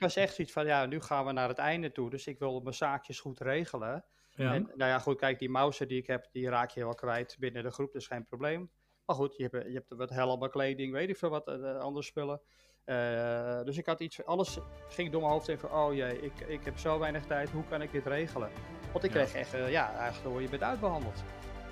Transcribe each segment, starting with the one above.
was echt zoiets van, ja, nu gaan we naar het einde toe. Dus ik wil mijn zaakjes goed regelen. Ja. En nou ja, goed, kijk, die mousen die ik heb, die raak je wel kwijt binnen de groep. Dat is geen probleem. Maar goed, je hebt wat helmen, kleding, weet ik veel wat, andere spullen. Dus ik had iets, alles ging door mijn hoofd heen van, oh jee, ik heb zo weinig tijd, hoe kan ik dit regelen? Want ik kreeg echt, eigenlijk hoor je bent uitbehandeld.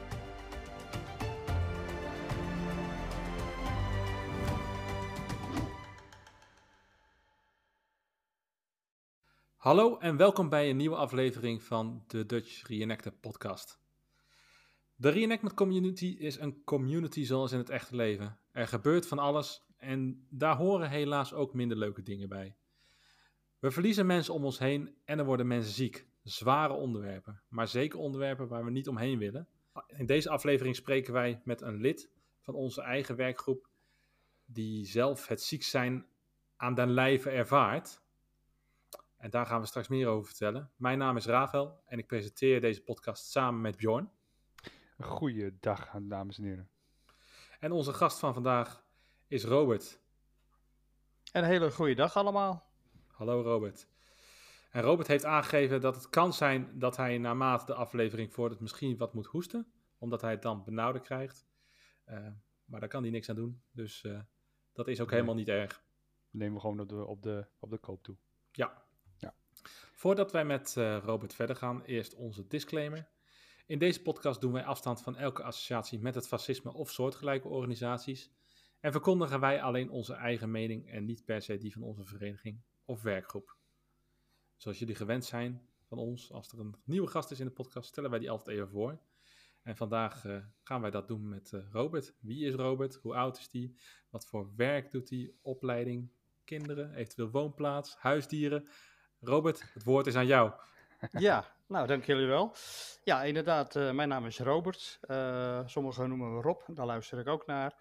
Hallo en welkom bij een nieuwe aflevering van de Dutch Reenactor podcast. De Reenactment community is een community zoals in het echte leven. Er gebeurt van alles en daar horen helaas ook minder leuke dingen bij. We verliezen mensen om ons heen en er worden mensen ziek. Zware onderwerpen, maar zeker onderwerpen waar we niet omheen willen. In deze aflevering spreken wij met een lid van onze eigen werkgroep die zelf het ziek zijn aan den lijve ervaart. En daar gaan we straks meer over vertellen. Mijn naam is Rafael en ik presenteer deze podcast samen met Bjorn. Goeiedag, dames en heren. En onze gast van vandaag is Robert. En een hele goede dag allemaal. Hallo Robert. En Robert heeft aangegeven dat het kan zijn dat hij naarmate de aflevering vordert misschien wat moet hoesten. Omdat hij het dan benauwder krijgt. Maar daar kan hij niks aan doen. Dus dat is ook helemaal niet erg. Nemen we gewoon op de koop toe. Ja. Voordat wij met Robert verder gaan, eerst onze disclaimer. In deze podcast doen wij afstand van elke associatie met het fascisme of soortgelijke organisaties. En verkondigen wij alleen onze eigen mening en niet per se die van onze vereniging of werkgroep. Zoals jullie gewend zijn van ons, als er een nieuwe gast is in de podcast, stellen wij die altijd even voor. En vandaag gaan wij dat doen met Robert. Wie is Robert? Hoe oud is hij? Wat voor werk doet hij? Opleiding, kinderen, eventueel woonplaats, huisdieren? Robert, het woord is aan jou. Ja, nou, dank jullie wel. Ja, inderdaad, mijn naam is Robert. Sommigen noemen me Rob, daar luister ik ook naar.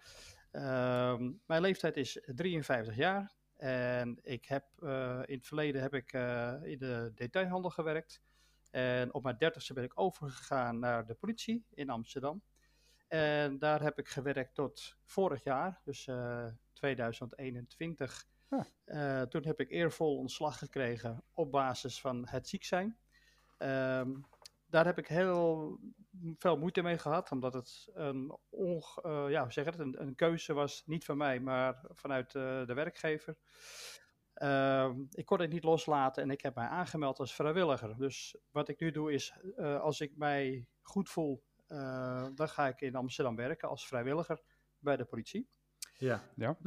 Mijn leeftijd is 53 jaar. En ik heb, in het verleden heb ik in de detailhandel gewerkt. En op mijn 30ste ben ik overgegaan naar de politie in Amsterdam. En daar heb ik gewerkt tot vorig jaar, dus 2021. Toen heb ik eervol ontslag gekregen op basis van het ziek zijn. Daar heb ik heel veel moeite mee gehad, omdat het een keuze was, niet van mij, maar vanuit de werkgever. Ik kon het niet loslaten en ik heb mij aangemeld als vrijwilliger. Dus wat ik nu doe is, als ik mij goed voel, dan ga ik in Amsterdam werken als vrijwilliger bij de politie. Ja.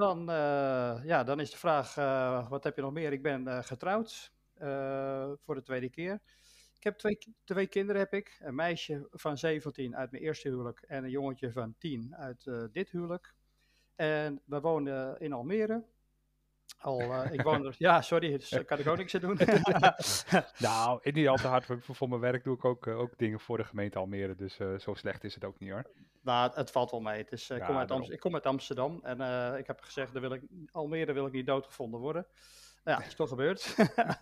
Dan is de vraag, wat heb je nog meer? Ik ben getrouwd voor de tweede keer. Ik heb twee kinderen heb ik. Een meisje van 17 uit mijn eerste huwelijk en een jongetje van 10 uit dit huwelijk. En we wonen in Almere. Ik woon er, ja, sorry, dus daar kan ik ook niks aan doen. Nou, niet al te hard. Voor mijn werk doe ik ook dingen voor de gemeente Almere. Dus zo slecht is het ook niet, hoor. Nou, het valt wel mee. Dus, ik kom uit Amsterdam en ik heb gezegd, Almere wil ik niet doodgevonden worden. Nou ja, dat is toch gebeurd.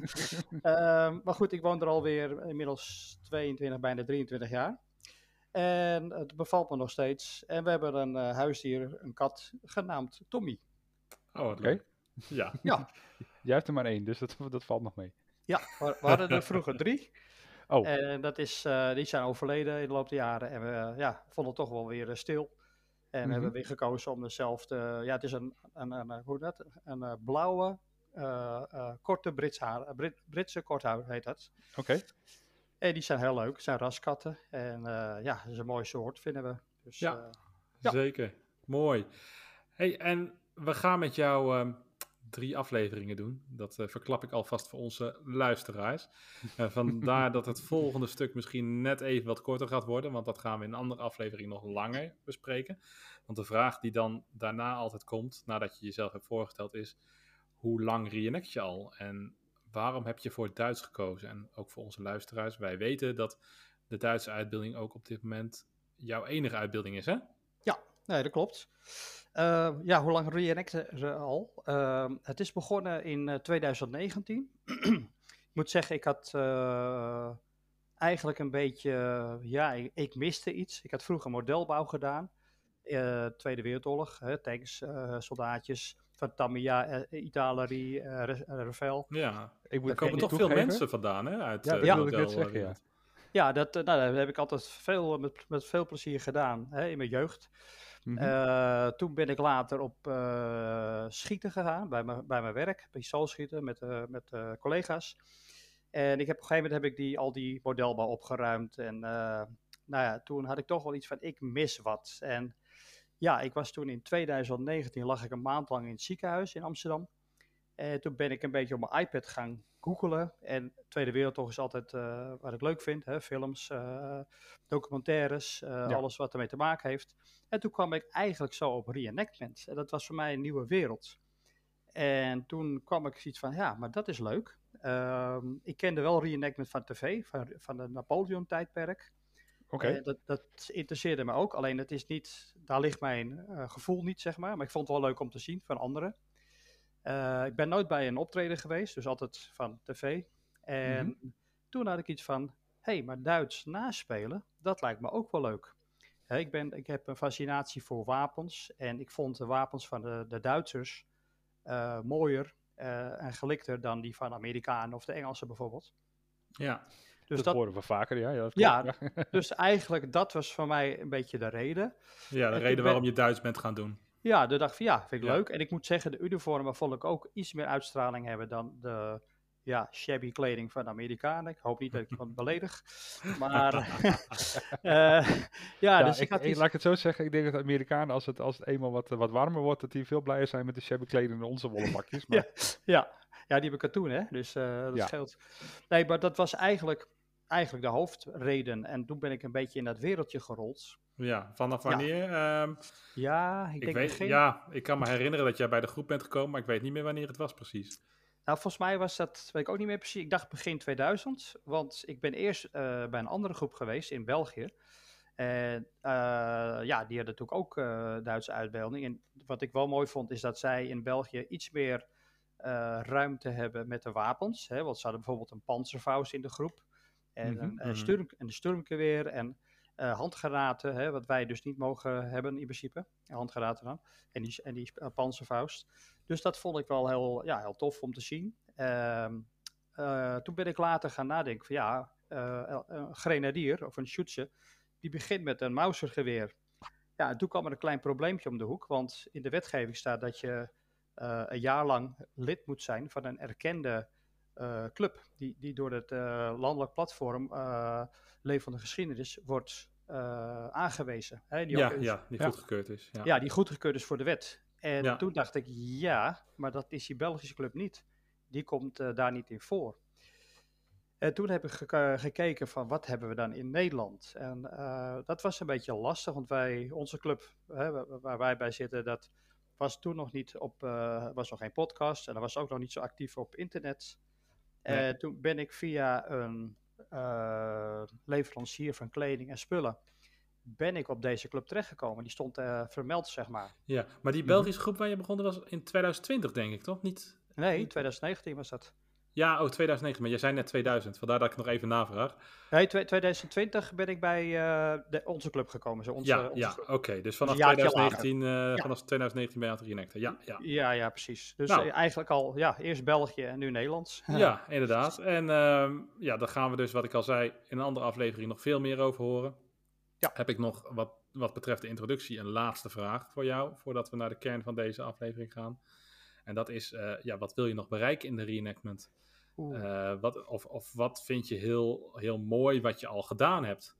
Maar goed, ik woon er alweer inmiddels 22, bijna 23 jaar. En het bevalt me nog steeds. En we hebben een huisdier, een kat, genaamd Tommy. Oh, wat leuk. Ja. Ja. Jij hebt er maar 1, dus dat valt nog mee. Ja, we hadden er vroeger 3. Oh. En die zijn overleden in de loop der jaren. En we vonden het toch wel weer stil. En we hebben weer gekozen om dezelfde... Ja, het is een blauwe, korte Britse korthaar heet dat. Oké. En die zijn heel leuk. Het zijn raskatten. En dat is een mooi soort, vinden we. Dus, ja, zeker. Mooi. Hey, en we gaan met jou 3 afleveringen doen. Dat verklap ik alvast voor onze luisteraars. Vandaar dat het volgende stuk misschien net even wat korter gaat worden. Want dat gaan we in een andere aflevering nog langer bespreken. Want de vraag die dan daarna altijd komt, nadat je jezelf hebt voorgesteld, is: hoe lang reenact je al? En waarom heb je voor het Duits gekozen? En ook voor onze luisteraars. Wij weten dat de Duitse uitbeelding ook op dit moment jouw enige uitbeelding is, hè? Ja, nee, dat klopt. Hoe lang reenacten ze al? Het is begonnen in 2019. Ik moet zeggen, ik had eigenlijk een beetje... ik miste iets. Ik had vroeger modelbouw gedaan. Tweede Wereldoorlog, tanks, soldaatjes. van Tamiya, Italeri, Rafael. Ja, Ik er komen toch veel mensen vandaan, hè? Uit Ja, dat de wilde ik net zeggen, ja. modelwereld. Ja, dat heb ik altijd met veel plezier gedaan, hè, in mijn jeugd. Mhm. Toen ben ik later op schieten gegaan, bij mijn werk, pistoolschieten met collega's. En op een gegeven moment heb ik al die modelbouw opgeruimd. En nou ja, toen had ik toch wel iets van, ik mis wat. En ja, ik was toen in 2019, lag ik een maand lang in het ziekenhuis in Amsterdam. En toen ben ik een beetje op mijn iPad gaan googelen. En Tweede Wereldoorlog is altijd wat ik leuk vind. Hè? Films, documentaires, Ja. alles wat ermee te maken heeft. En toen kwam ik eigenlijk zo op reenactment. En dat was voor mij een nieuwe wereld. En toen kwam ik zoiets van, ja, maar dat is leuk. Ik kende wel reenactment van tv, van de Napoleon-tijdperk. Oké. Dat interesseerde me ook. Alleen het is niet, daar ligt mijn gevoel niet, zeg maar. Maar ik vond het wel leuk om te zien van anderen. Ik ben nooit bij een optreden geweest, dus altijd van tv. En toen had ik iets van, hé, maar Duits naspelen, dat lijkt me ook wel leuk. Hè, ik heb een fascinatie voor wapens en ik vond de wapens van de Duitsers mooier en gelikter dan die van Amerikanen of de Engelsen bijvoorbeeld. Ja, Dus dat horen we vaker, ja. Dat ja, klopt, ja. dus eigenlijk dat was voor mij een beetje de reden. ja, de En reden waarom je Duits bent gaan doen. Ja, de dacht van ja, vind ik Ja. leuk. En ik moet zeggen, de uniformen vond ik ook iets meer uitstraling hebben dan de shabby kleding van de Amerikanen. Ik hoop niet dat ik iemand beledig. Maar Ja, dus ik had iets... laat ik het zo zeggen. Ik denk dat de Amerikanen, als het eenmaal wat warmer wordt, dat die veel blijer zijn met de shabby kleding dan onze wollen pakjes. Maar... ja, die hebben katoen, hè. Dus dat Ja. scheelt. Nee, maar dat was eigenlijk de hoofdreden. En toen ben ik een beetje in dat wereldje gerold. Ja, vanaf wanneer? Ja, ik denk begin... Ja, ik kan me herinneren dat jij bij de groep bent gekomen, maar ik weet niet meer wanneer het was precies. Nou, volgens mij was dat, weet ik ook niet meer precies. Ik dacht begin 2000, want ik ben eerst bij een andere groep geweest in België. En ja, die hadden natuurlijk ook Duitse uitbeelding. En wat ik wel mooi vond, is dat zij in België iets meer ruimte hebben met de wapens. Hè? Want ze hadden bijvoorbeeld een Panzerfaust in de groep. En een Sturmgeweer en handgranaten, hè, wat wij dus niet mogen hebben in principe. Handgranaten dan. En die Panzerfaust. Dus dat vond ik wel heel tof om te zien. Toen ben ik later gaan nadenken van ja, een grenadier of een Schütze, die begint met een Mausergeweer. Ja, en toen kwam er een klein probleempje om de hoek, want in de wetgeving staat dat je een jaar lang lid moet zijn van een erkende club, die door het landelijk platform Levende Geschiedenis wordt aangewezen. Hè, die goedgekeurd is. Ja, die goedgekeurd is voor de wet. En toen dacht ik, ja, maar dat is die Belgische club niet. Die komt daar niet in voor. En toen heb ik gekeken van wat hebben we dan in Nederland. En dat was een beetje lastig, want onze club waar wij bij zitten, dat was toen nog niet was nog geen podcast en dat was ook nog niet zo actief op internet. Nee. Toen ben ik via een leverancier van kleding en spullen ben ik op deze club terechtgekomen. Die stond vermeld, zeg maar. Ja, maar die Belgische groep waar je begon, dat was in 2020, denk ik, toch? Nee, 2019 was dat. Ja, 2019, maar jij zei net 2000, vandaar dat ik nog even navraag. Nee, 2020 ben ik bij onze club gekomen. Oké, dus vanaf 2019, vanaf 2019 ben je aan het reenacten. Ja, precies. Dus eigenlijk al, eerst België en nu Nederlands. Ja, inderdaad. En daar gaan we dus, wat ik al zei, in een andere aflevering nog veel meer over horen. Ja. Heb ik nog, wat betreft de introductie, een laatste vraag voor jou, voordat we naar de kern van deze aflevering gaan. En dat is, wat wil je nog bereiken in de reenactment? Wat vind je heel, heel mooi wat je al gedaan hebt?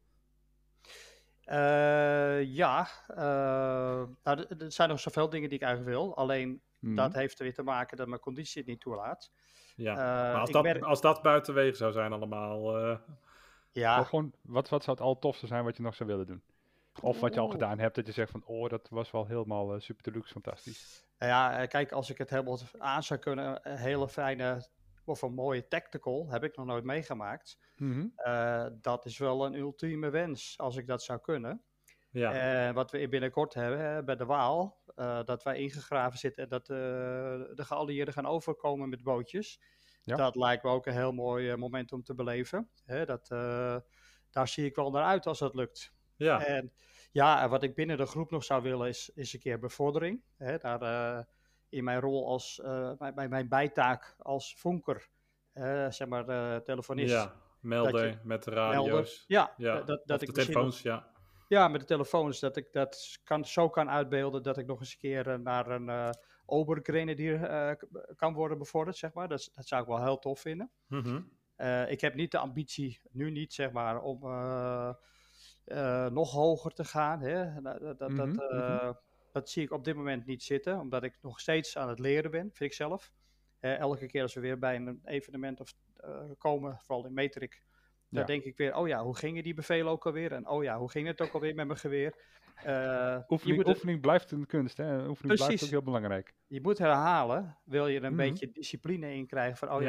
Er zijn nog zoveel dingen die ik eigenlijk wil. Alleen dat heeft er weer te maken dat mijn conditie het niet toelaat. Ja, maar als dat buiten wegen zou zijn allemaal... Maar gewoon, wat zou het al tofste zijn wat je nog zou willen doen? Of wat je al gedaan hebt, dat je zegt van, dat was wel helemaal super deluxe fantastisch. Ja, kijk, als ik het helemaal aan zou kunnen, een hele fijne of een mooie tactical, heb ik nog nooit meegemaakt. Dat is wel een ultieme wens, als ik dat zou kunnen. Ja. Wat we binnenkort hebben bij de Waal, dat wij ingegraven zitten en dat de geallieerden gaan overkomen met bootjes. Ja. Dat lijkt me ook een heel mooi moment om te beleven. Daar zie ik wel naar uit als dat lukt. Ja. En wat ik binnen de groep nog zou willen is een keer bevordering. in mijn rol als mijn bijtaak als vonker, zeg maar telefonist. Ja, melder met de radio's. Ja, of de telefoons, Ja, met de telefoons, dat ik dat zo kan uitbeelden dat ik nog eens een keer naar een obergrenadier kan worden bevorderd, zeg maar. Dat zou ik wel heel tof vinden. Mm-hmm. Ik heb niet de ambitie, nu niet, zeg maar, om nog hoger te gaan. Hè? Dat zie ik op dit moment niet zitten, omdat ik nog steeds aan het leren ben, vind ik zelf. Elke keer als we weer bij een evenement komen, vooral in Metric, dan denk ik weer, oh ja, hoe gingen die bevelen ook alweer? En oh ja, hoe ging het ook alweer met mijn geweer? Oefening blijft een kunst, hè? Oefening blijft ook heel belangrijk. Je moet herhalen, wil je er een beetje discipline in krijgen van,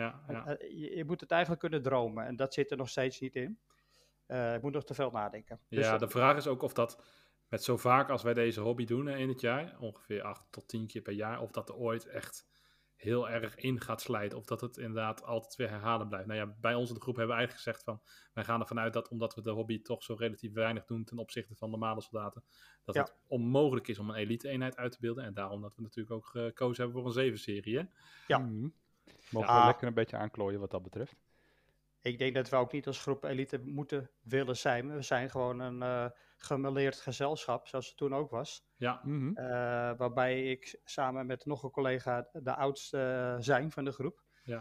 je moet het eigenlijk kunnen dromen. En dat zit er nog steeds niet in. Ik moet nog te veel nadenken. Ja, de vraag is ook of dat met zo vaak als wij deze hobby doen in het jaar, ongeveer 8 tot 10 keer per jaar, of dat er ooit echt heel erg in gaat slijten, of dat het inderdaad altijd weer herhalen blijft. Nou ja, bij ons in de groep hebben we eigenlijk gezegd van, wij gaan ervan uit dat, omdat we de hobby toch zo relatief weinig doen ten opzichte van normale soldaten, dat het onmogelijk is om een elite-eenheid uit te beelden. En daarom dat we natuurlijk ook gekozen hebben voor een 7-serie, hè? Ja. Mogen we lekker een beetje aanklooien wat dat betreft. Ik denk dat we ook niet als groep elite moeten willen zijn. We zijn gewoon een gemêleerd gezelschap, zoals het toen ook was. Ja. Waarbij ik samen met nog een collega de oudste zijn van de groep.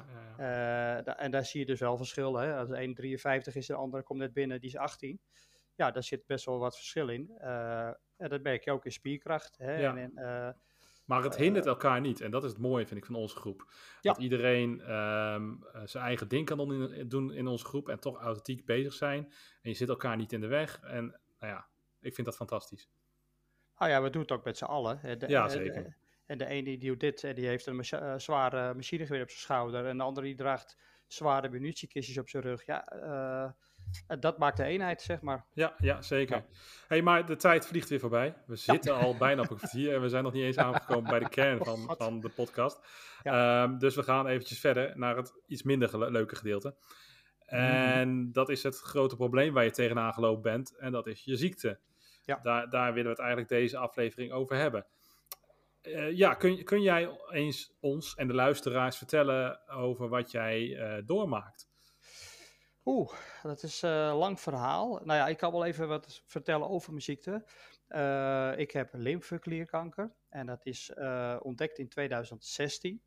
En daar zie je dus wel verschillen. Hè? Als de een 53 is, de andere komt net binnen, die is 18. Ja, daar zit best wel wat verschil in. En dat merk je ook in spierkracht. Hè? Ja. Maar het hindert elkaar niet. En dat is het mooie, vind ik, van onze groep. Dat iedereen zijn eigen ding kan doen in onze groep. En toch authentiek bezig zijn. En je zit elkaar niet in de weg. En nou ja, ik vind dat fantastisch. Ah ja, we doen het ook met z'n allen. Zeker. En de ene die doet dit en die heeft een zware machinegeweer op zijn schouder. En de andere die draagt zware munitiekistjes op zijn rug. Ja, dat maakt de eenheid, zeg maar. Ja, zeker. Ja. Hey, maar de tijd vliegt weer voorbij. We zitten al bijna op een kwartier en we zijn nog niet eens aangekomen bij de kern van de podcast. Ja. Dus we gaan eventjes verder naar het iets minder leuke gedeelte. En dat is het grote probleem waar je tegenaan gelopen bent. En dat is je ziekte. Ja. Daar willen we het eigenlijk deze aflevering over hebben. Kun jij eens ons en de luisteraars vertellen over wat jij doormaakt? Dat is een lang verhaal. Nou ja, ik kan wel even wat vertellen over mijn ziekte. Ik heb lymfeklierkanker en dat is ontdekt in 2016.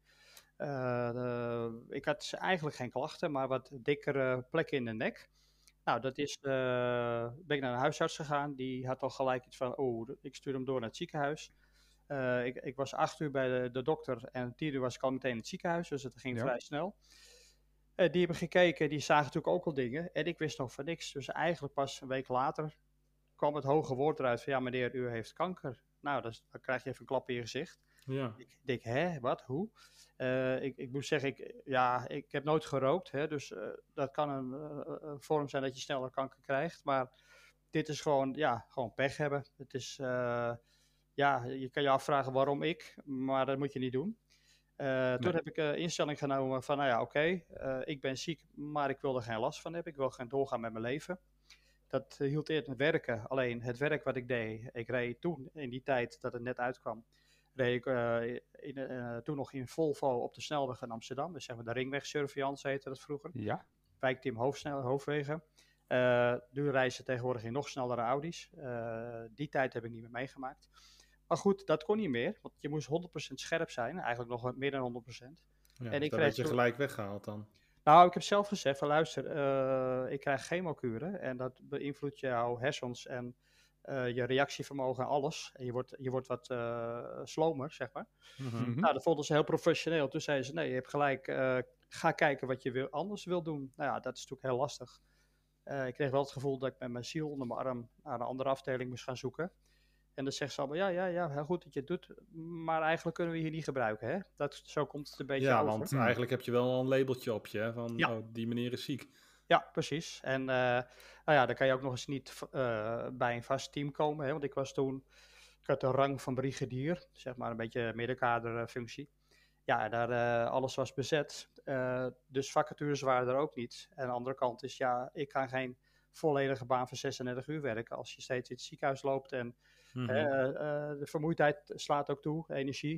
Ik had eigenlijk geen klachten, maar wat dikkere plekken in de nek. Nou, dat is, ben ik naar een huisarts gegaan. Die had al gelijk iets van, ik stuur hem door naar het ziekenhuis. Ik was 8 uur bij de dokter en 10 uur was ik al meteen in het ziekenhuis, dus het ging vrij snel. Die hebben gekeken, die zagen natuurlijk ook al dingen en ik wist nog van niks. Dus eigenlijk pas een week later kwam het hoge woord eruit van, ja meneer, u heeft kanker. Nou, dan krijg je even een klap in je gezicht. Ja. Ik denk, hè, wat, hoe? Ik moet zeggen, ik heb nooit gerookt, hè, dus dat kan een vorm zijn dat je sneller kanker krijgt. Maar dit is gewoon pech hebben. Het is, je kan je afvragen waarom ik, maar dat moet je niet doen. Toen heb ik instelling genomen van, ik ben ziek, maar ik wil er geen last van hebben. Ik wil gaan doorgaan met mijn leven. Dat hield eerder werken. Alleen het werk wat ik deed, ik reed toen in die tijd dat het net uitkwam, reed ik toen nog in Volvo op de snelweg in Amsterdam. Dus zeg maar de ringwegsurveillance heette dat vroeger. Ja. Wijkteam hoofdwegen. Nu reizen tegenwoordig in nog snellere Audi's. Die tijd heb ik niet meer meegemaakt. Maar goed, dat kon niet meer, want je moest 100% scherp zijn. Eigenlijk nog meer dan 100%. Ja, en ik werd je gelijk weggehaald dan? Nou, ik heb zelf gezegd van luister, ik krijg chemokuren en dat beïnvloedt jouw hersens en je reactievermogen en alles. En je wordt wat slomer, zeg maar. Mm-hmm. Nou, dat vonden ze heel professioneel. Toen zeiden ze, nee, je hebt gelijk, ga kijken wat je anders wil doen. Nou ja, dat is natuurlijk heel lastig. Ik kreeg wel het gevoel dat ik met mijn ziel onder mijn arm naar een andere afdeling moest gaan zoeken. En dan zegt ze allemaal, ja, heel goed dat je het doet, maar eigenlijk kunnen we hier niet gebruiken, hè? Zo komt het een beetje over. Ja, want eigenlijk heb je wel een labeltje op je, hè, van die meneer is ziek. Ja, precies. En dan kan je ook nog eens niet bij een vast team komen, hè? Want ik had de rang van brigadier, zeg maar een beetje middenkaderfunctie. Ja, daar alles was bezet, dus vacatures waren er ook niet. En aan de andere kant is, ik kan geen volledige baan van 36 uur werken als je steeds in het ziekenhuis loopt en de vermoeidheid slaat ook toe, energie.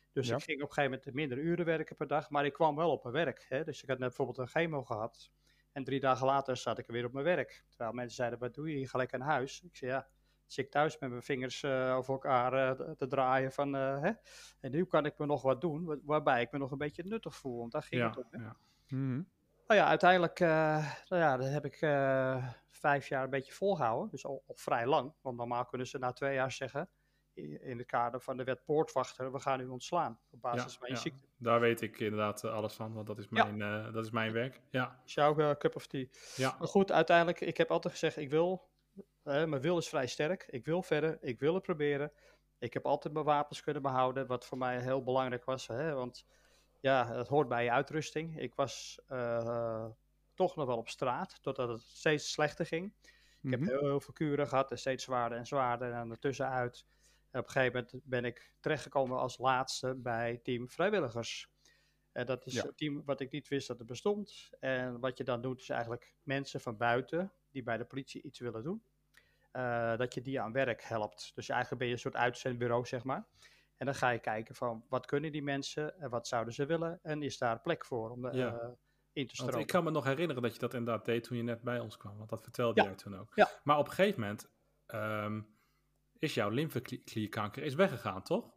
Dus ik ging op een gegeven moment minder uren werken per dag, maar ik kwam wel op mijn werk. Hè? Dus ik had net bijvoorbeeld een chemo gehad. En 3 dagen later zat ik weer op mijn werk. Terwijl mensen zeiden, wat doe je hier gelijk aan huis? Ik zei, ja, zit ik thuis met mijn vingers over elkaar te draaien. Hè? En nu kan ik me nog wat doen, waarbij ik me nog een beetje nuttig voel. Want daar ging het om. Hè? Ja. Mhm. Nou ja, uiteindelijk dat heb ik 5 jaar een beetje volgehouden. Dus al vrij lang. Want normaal kunnen ze na 2 jaar zeggen, in het kader van de wet poortwachter, we gaan u ontslaan op basis van je ziekte. Daar weet ik inderdaad alles van, want dat is mijn werk. Ja. Is jouw cup of tea. Ja. Maar goed, uiteindelijk, ik heb altijd gezegd, mijn wil is vrij sterk. Ik wil verder, ik wil het proberen. Ik heb altijd mijn wapens kunnen behouden, wat voor mij heel belangrijk was. Hè? Want ja, het hoort bij je uitrusting. Ik was toch nog wel op straat, totdat het steeds slechter ging. Ik heb heel veel kuren gehad en steeds zwaarder en zwaarder en ertussenuit. En op een gegeven moment ben ik terechtgekomen als laatste bij Team Vrijwilligers. Dat is een team wat ik niet wist dat het bestond. En wat je dan doet is eigenlijk mensen van buiten die bij de politie iets willen doen. Dat je die aan werk helpt. Dus eigenlijk ben je een soort uitzendbureau, zeg maar. En dan ga je kijken van wat kunnen die mensen en wat zouden ze willen. En is daar plek voor om in te stromen. Want ik kan me nog herinneren dat je dat inderdaad deed toen je net bij ons kwam. Want dat vertelde jij toen ook. Ja. Maar op een gegeven moment is jouw lymfeklierkanker weggegaan, toch?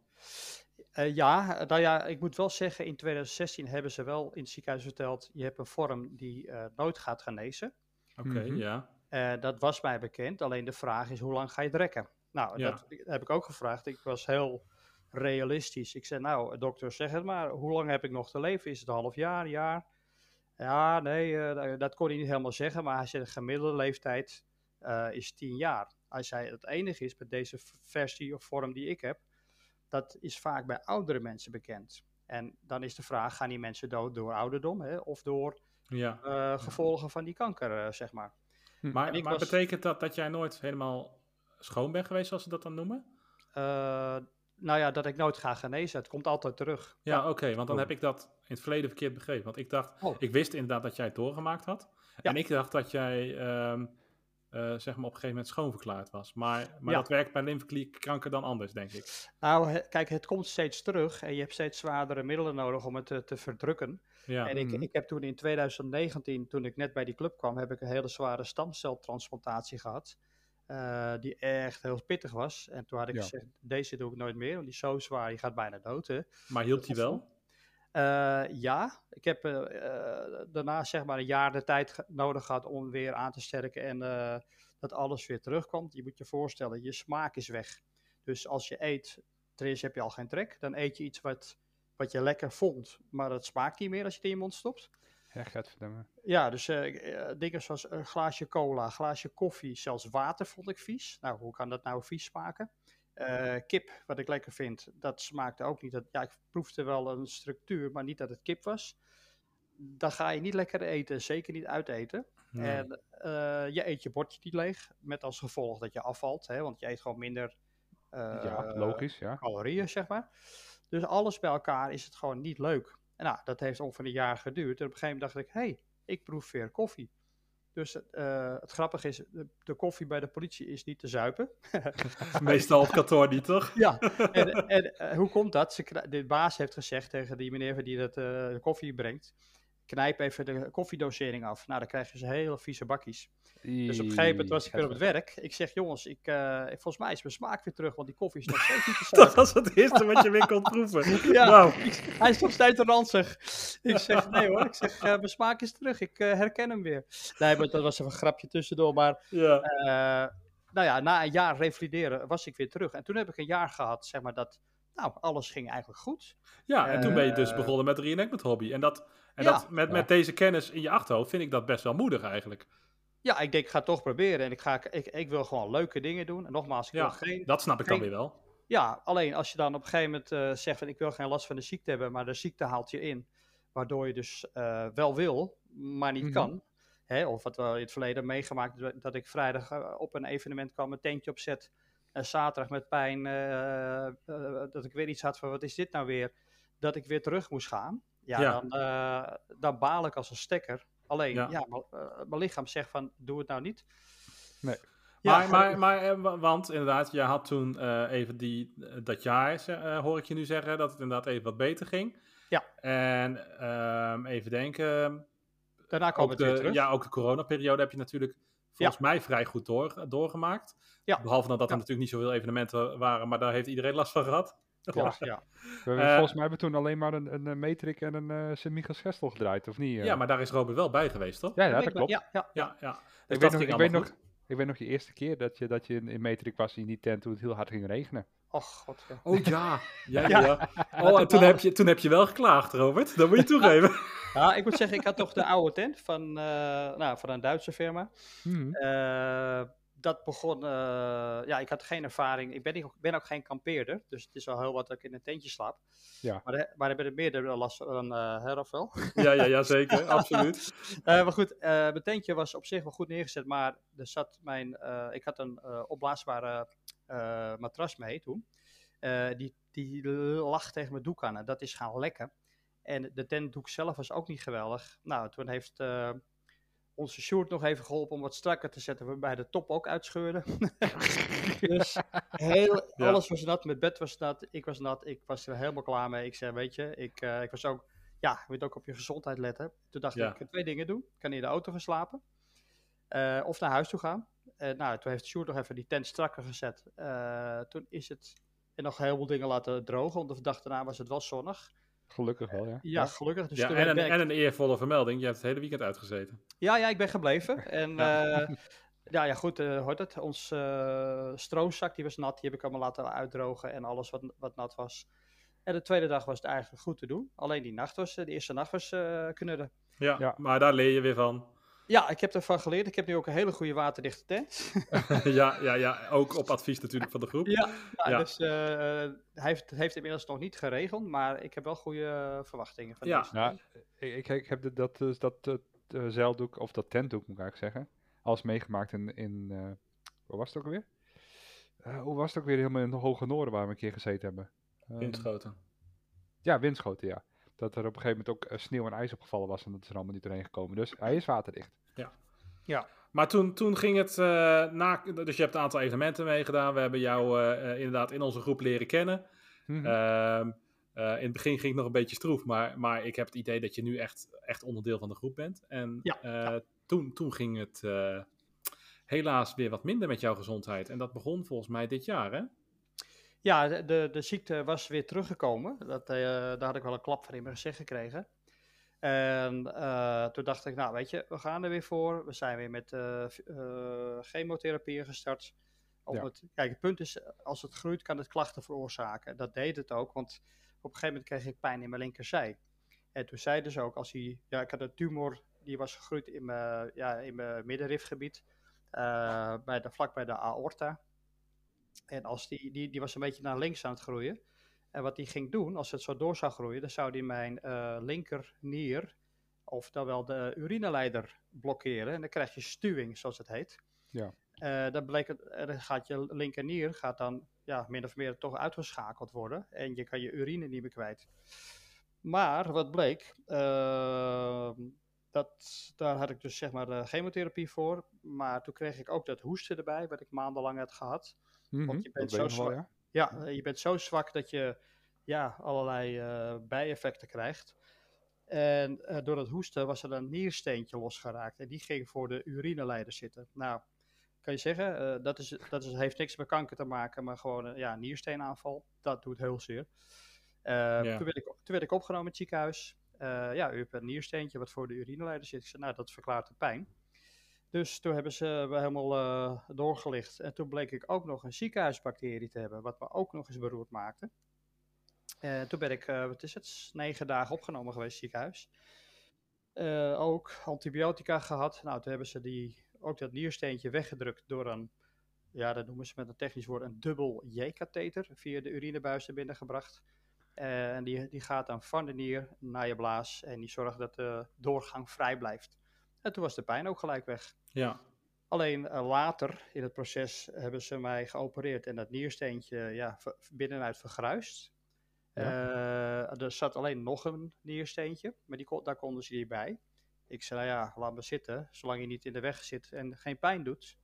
Ik moet wel zeggen, in 2016 hebben ze wel in het ziekenhuis verteld, je hebt een vorm die nooit gaat genezen. Oké, ja. Dat was mij bekend, alleen de vraag is, hoe lang ga je het rekken? Nou, dat heb ik ook gevraagd. Ik was heel realistisch. Ik zei, nou, dokter, zeg het maar, hoe lang heb ik nog te leven? Is het een half jaar, een jaar? Ja, nee, dat kon hij niet helemaal zeggen, maar hij zei, de gemiddelde leeftijd is 10 jaar. Hij zei, het enige is met deze versie of vorm die ik heb, dat is vaak bij oudere mensen bekend. En dan is de vraag, gaan die mensen dood door ouderdom, hè, of door gevolgen van die kanker, zeg maar. Maar betekent dat jij nooit helemaal schoon bent geweest, zoals ze dat dan noemen? Nou ja, dat ik nooit ga genezen. Het komt altijd terug. Ja, oké, want dan heb ik dat in het verleden verkeerd begrepen. Want ik dacht, ik wist inderdaad dat jij het doorgemaakt had. Ja. En ik dacht dat jij zeg maar op een gegeven moment schoonverklaard was. Maar dat werkt bij lymfeklierkanker dan anders, denk ik. Nou, kijk, het komt steeds terug en je hebt steeds zwaardere middelen nodig om het te verdrukken. Ja. En ik heb toen in 2019, toen ik net bij die club kwam, heb ik een hele zware stamceltransplantatie gehad. Die echt heel pittig was. En toen had ik gezegd, deze doe ik nooit meer, want die is zo zwaar, die gaat bijna dood. Hè. Maar hielp die wel? Ja, ik heb daarna zeg maar een jaar de tijd nodig gehad om weer aan te sterken en dat alles weer terugkomt. Je moet je voorstellen, je smaak is weg. Dus als je eet, ten eerste heb je al geen trek, dan eet je iets wat je lekker vond, maar dat smaakt niet meer als je het in je mond stopt. Ja, gadverdamme. Ja, dus dingen zoals een glaasje cola, een glaasje koffie, zelfs water vond ik vies. Nou, hoe kan dat nou vies smaken? Kip, wat ik lekker vind, dat smaakte ook niet. Ik proefde wel een structuur, maar niet dat het kip was. Dan ga je niet lekker eten, zeker niet uiteten. Nee. En je eet je bordje niet leeg, met als gevolg dat je afvalt, hè, want je eet gewoon minder logisch, calorieën, zeg maar. Dus alles bij elkaar is het gewoon niet leuk. En nou, dat heeft ongeveer een jaar geduurd. En op een gegeven moment dacht ik, ik proef weer koffie. Dus het grappige is, de koffie bij de politie is niet te zuipen. Meestal op kantoor niet, toch? Ja, en hoe komt dat? De baas heeft gezegd tegen die meneer die de koffie brengt, knijp even de koffiedosering af. Nou, dan krijg je ze hele vieze bakjes. Dus op een gegeven moment was ik weer op het werk. Ik zeg, jongens, volgens mij is mijn smaak weer terug, want die koffie is nog steeds niet te zuiver. Dat was het eerste wat je weer kon proeven. Ja, wow. Hij is nog steeds ranzig. Ik zeg, nee hoor, mijn smaak is terug. Ik herken hem weer. Nee, maar dat was even een grapje tussendoor. Maar na een jaar revalideren was ik weer terug. En toen heb ik een jaar gehad, zeg maar, dat alles ging eigenlijk goed. Ja, en toen ben je dus begonnen met de reenactment hobby. En met deze kennis in je achterhoofd vind ik dat best wel moedig eigenlijk. Ja, ik denk, ik ga het toch proberen. En ik wil gewoon leuke dingen doen. En nogmaals, ik wil dat snap ik dan weer wel. Ja, alleen als je dan op een gegeven moment zegt van ik wil geen last van de ziekte hebben, maar de ziekte haalt je in. Waardoor je dus wel wil, maar niet kan. Hè? Of wat we in het verleden meegemaakt, dat ik vrijdag op een evenement kwam, een tentje opzet. Zaterdag met pijn, dat ik weer iets had van wat is dit nou weer? Dat ik weer terug moest gaan. Dan baal ik als een stekker. Alleen, mijn lichaam zegt van, doe het nou niet. Nee. Want inderdaad, je had toen even dat jaar, hoor ik je nu zeggen, dat het inderdaad even wat beter ging. Ja. En even denken. Daarna kwam het weer terug. Ja, ook de coronaperiode heb je natuurlijk volgens mij vrij goed doorgemaakt. Ja. Behalve dat er natuurlijk niet zoveel evenementen waren, maar daar heeft iedereen last van gehad. Klopt, ja. Volgens mij hebben we toen alleen maar een Metrik en een Sint-Michiels Gestel gedraaid, of niet? Ja, maar daar is Robert wel bij geweest, toch? Ja, dat klopt. Ja. Dus ik weet nog je eerste keer dat je in Metrik was in die tent toen het heel hard ging regenen. Och, god. Ja. Oh ja. Oh, en toen heb je wel geklaagd, Robert. Dat moet je toegeven. Ja, ik moet zeggen, ik had toch de oude tent van een Duitse firma. Dat begon, ik had geen ervaring. Ik ben ook geen kampeerder, dus het is al heel wat dat ik in een tentje slaap. Ja. Maar daar ben ik meer last van, Rafael. Ja, zeker, absoluut. Maar goed, mijn tentje was op zich wel goed neergezet, maar er zat ik had een opblaasbare matras mee toen. Die lag tegen mijn doek aan en dat is gaan lekken. En de tentdoek zelf was ook niet geweldig. Nou, toen heeft onze Sjoerd nog even geholpen om wat strakker te zetten, waarbij de top ook uitscheurde. Dus alles was nat, mijn bed was nat, ik was nat, ik was er helemaal klaar mee. Ik zei, weet je, ik was ook, je moet ook op je gezondheid letten. Toen dacht ik kan 2 dingen doen. Ik kan in de auto gaan slapen, of naar huis toe gaan. Toen heeft Sjoerd nog even die tent strakker gezet. Toen is het nog heel veel dingen laten drogen, want de dag daarna was het wel zonnig. Gelukkig wel, ja. Ja, gelukkig. Dus en een eervolle vermelding. Je hebt het hele weekend uitgezeten. Ja, ik ben gebleven. En goed, hoort het. Ons stroomzak, die was nat. Die heb ik allemaal laten uitdrogen en alles wat nat was. En de tweede dag was het eigenlijk goed te doen. Alleen de eerste nacht was knudden. Ja, maar daar leer je weer van. Ja, ik heb ervan geleerd. Ik heb nu ook een hele goede waterdichte tent. ja, ook op advies natuurlijk van de groep. Dus hij heeft inmiddels nog niet geregeld, maar ik heb wel goede verwachtingen van deze. Ja, ik heb dat zeildoek, of dat tentdoek moet ik eigenlijk zeggen, alles meegemaakt in hoe was het ook alweer? Hoe was het ook weer helemaal in de Hoge Noorden waar we een keer gezeten hebben? Windschoten. Ja, Winschoten, ja. Dat er op een gegeven moment ook sneeuw en ijs opgevallen was en dat is er allemaal niet doorheen gekomen. Dus hij is waterdicht. Ja. Maar toen ging het dus je hebt een aantal evenementen meegedaan. We hebben jou inderdaad in onze groep leren kennen. Mm-hmm. In het begin ging het nog een beetje stroef, maar ik heb het idee dat je nu echt onderdeel van de groep bent. En toen ging het helaas weer wat minder met jouw gezondheid. En dat begon volgens mij dit jaar, hè? Ja, de ziekte was weer teruggekomen. Daar had ik wel een klap van in mijn gezicht gekregen. En toen dacht ik, weet je, we gaan er weer voor. We zijn weer met chemotherapie gestart. Kijk, het punt is, als het groeit, kan het klachten veroorzaken. Dat deed het ook, want op een gegeven moment kreeg ik pijn in mijn linkerzij. En toen zeiden ze ook, ik had een tumor, die was gegroeid in mijn middenrifgebied, vlak bij de aorta. En als die was een beetje naar links aan het groeien. En wat die ging doen, als het zo door zou groeien, dan zou die mijn linkernier, oftewel de urineleider, blokkeren. En dan krijg je stuwing, zoals het heet. Ja. Dan gaat je linkernier dan min of meer toch uitgeschakeld worden. En je kan je urine niet meer kwijt. Maar wat bleek, daar had ik dus zeg maar chemotherapie voor. Maar toen kreeg ik ook dat hoesten erbij, wat ik maandenlang had gehad. Mm-hmm, want je bent zo zwak. Je bent zo zwak dat je allerlei bijeffecten krijgt. En door het hoesten was er een niersteentje losgeraakt. En die ging voor de urineleider zitten. Nou, kan je zeggen, heeft niks met kanker te maken, maar gewoon een niersteenaanval. Dat doet heel zeer. Toen werd ik opgenomen in het ziekenhuis. U hebt een niersteentje wat voor de urineleider zit. Ik zei, dat verklaart de pijn. Dus toen hebben ze helemaal doorgelicht. En toen bleek ik ook nog een ziekenhuisbacterie te hebben, wat me ook nog eens beroerd maakte. Toen ben ik, 9 dagen opgenomen geweest in het ziekenhuis. Ook antibiotica gehad. Nou, toen hebben ze ook dat niersteentje weggedrukt door dat noemen ze met een technisch woord, een dubbel J-katheter via de urinebuis er binnen gebracht. En die gaat dan van de nier naar je blaas en die zorgt dat de doorgang vrij blijft. En toen was de pijn ook gelijk weg. Ja. Alleen later in het proces hebben ze mij geopereerd en dat niersteentje binnenuit vergruist. Ja. Er zat alleen nog een niersteentje, maar daar konden ze niet bij. Ik zei, laat me zitten, zolang je niet in de weg zit en geen pijn doet.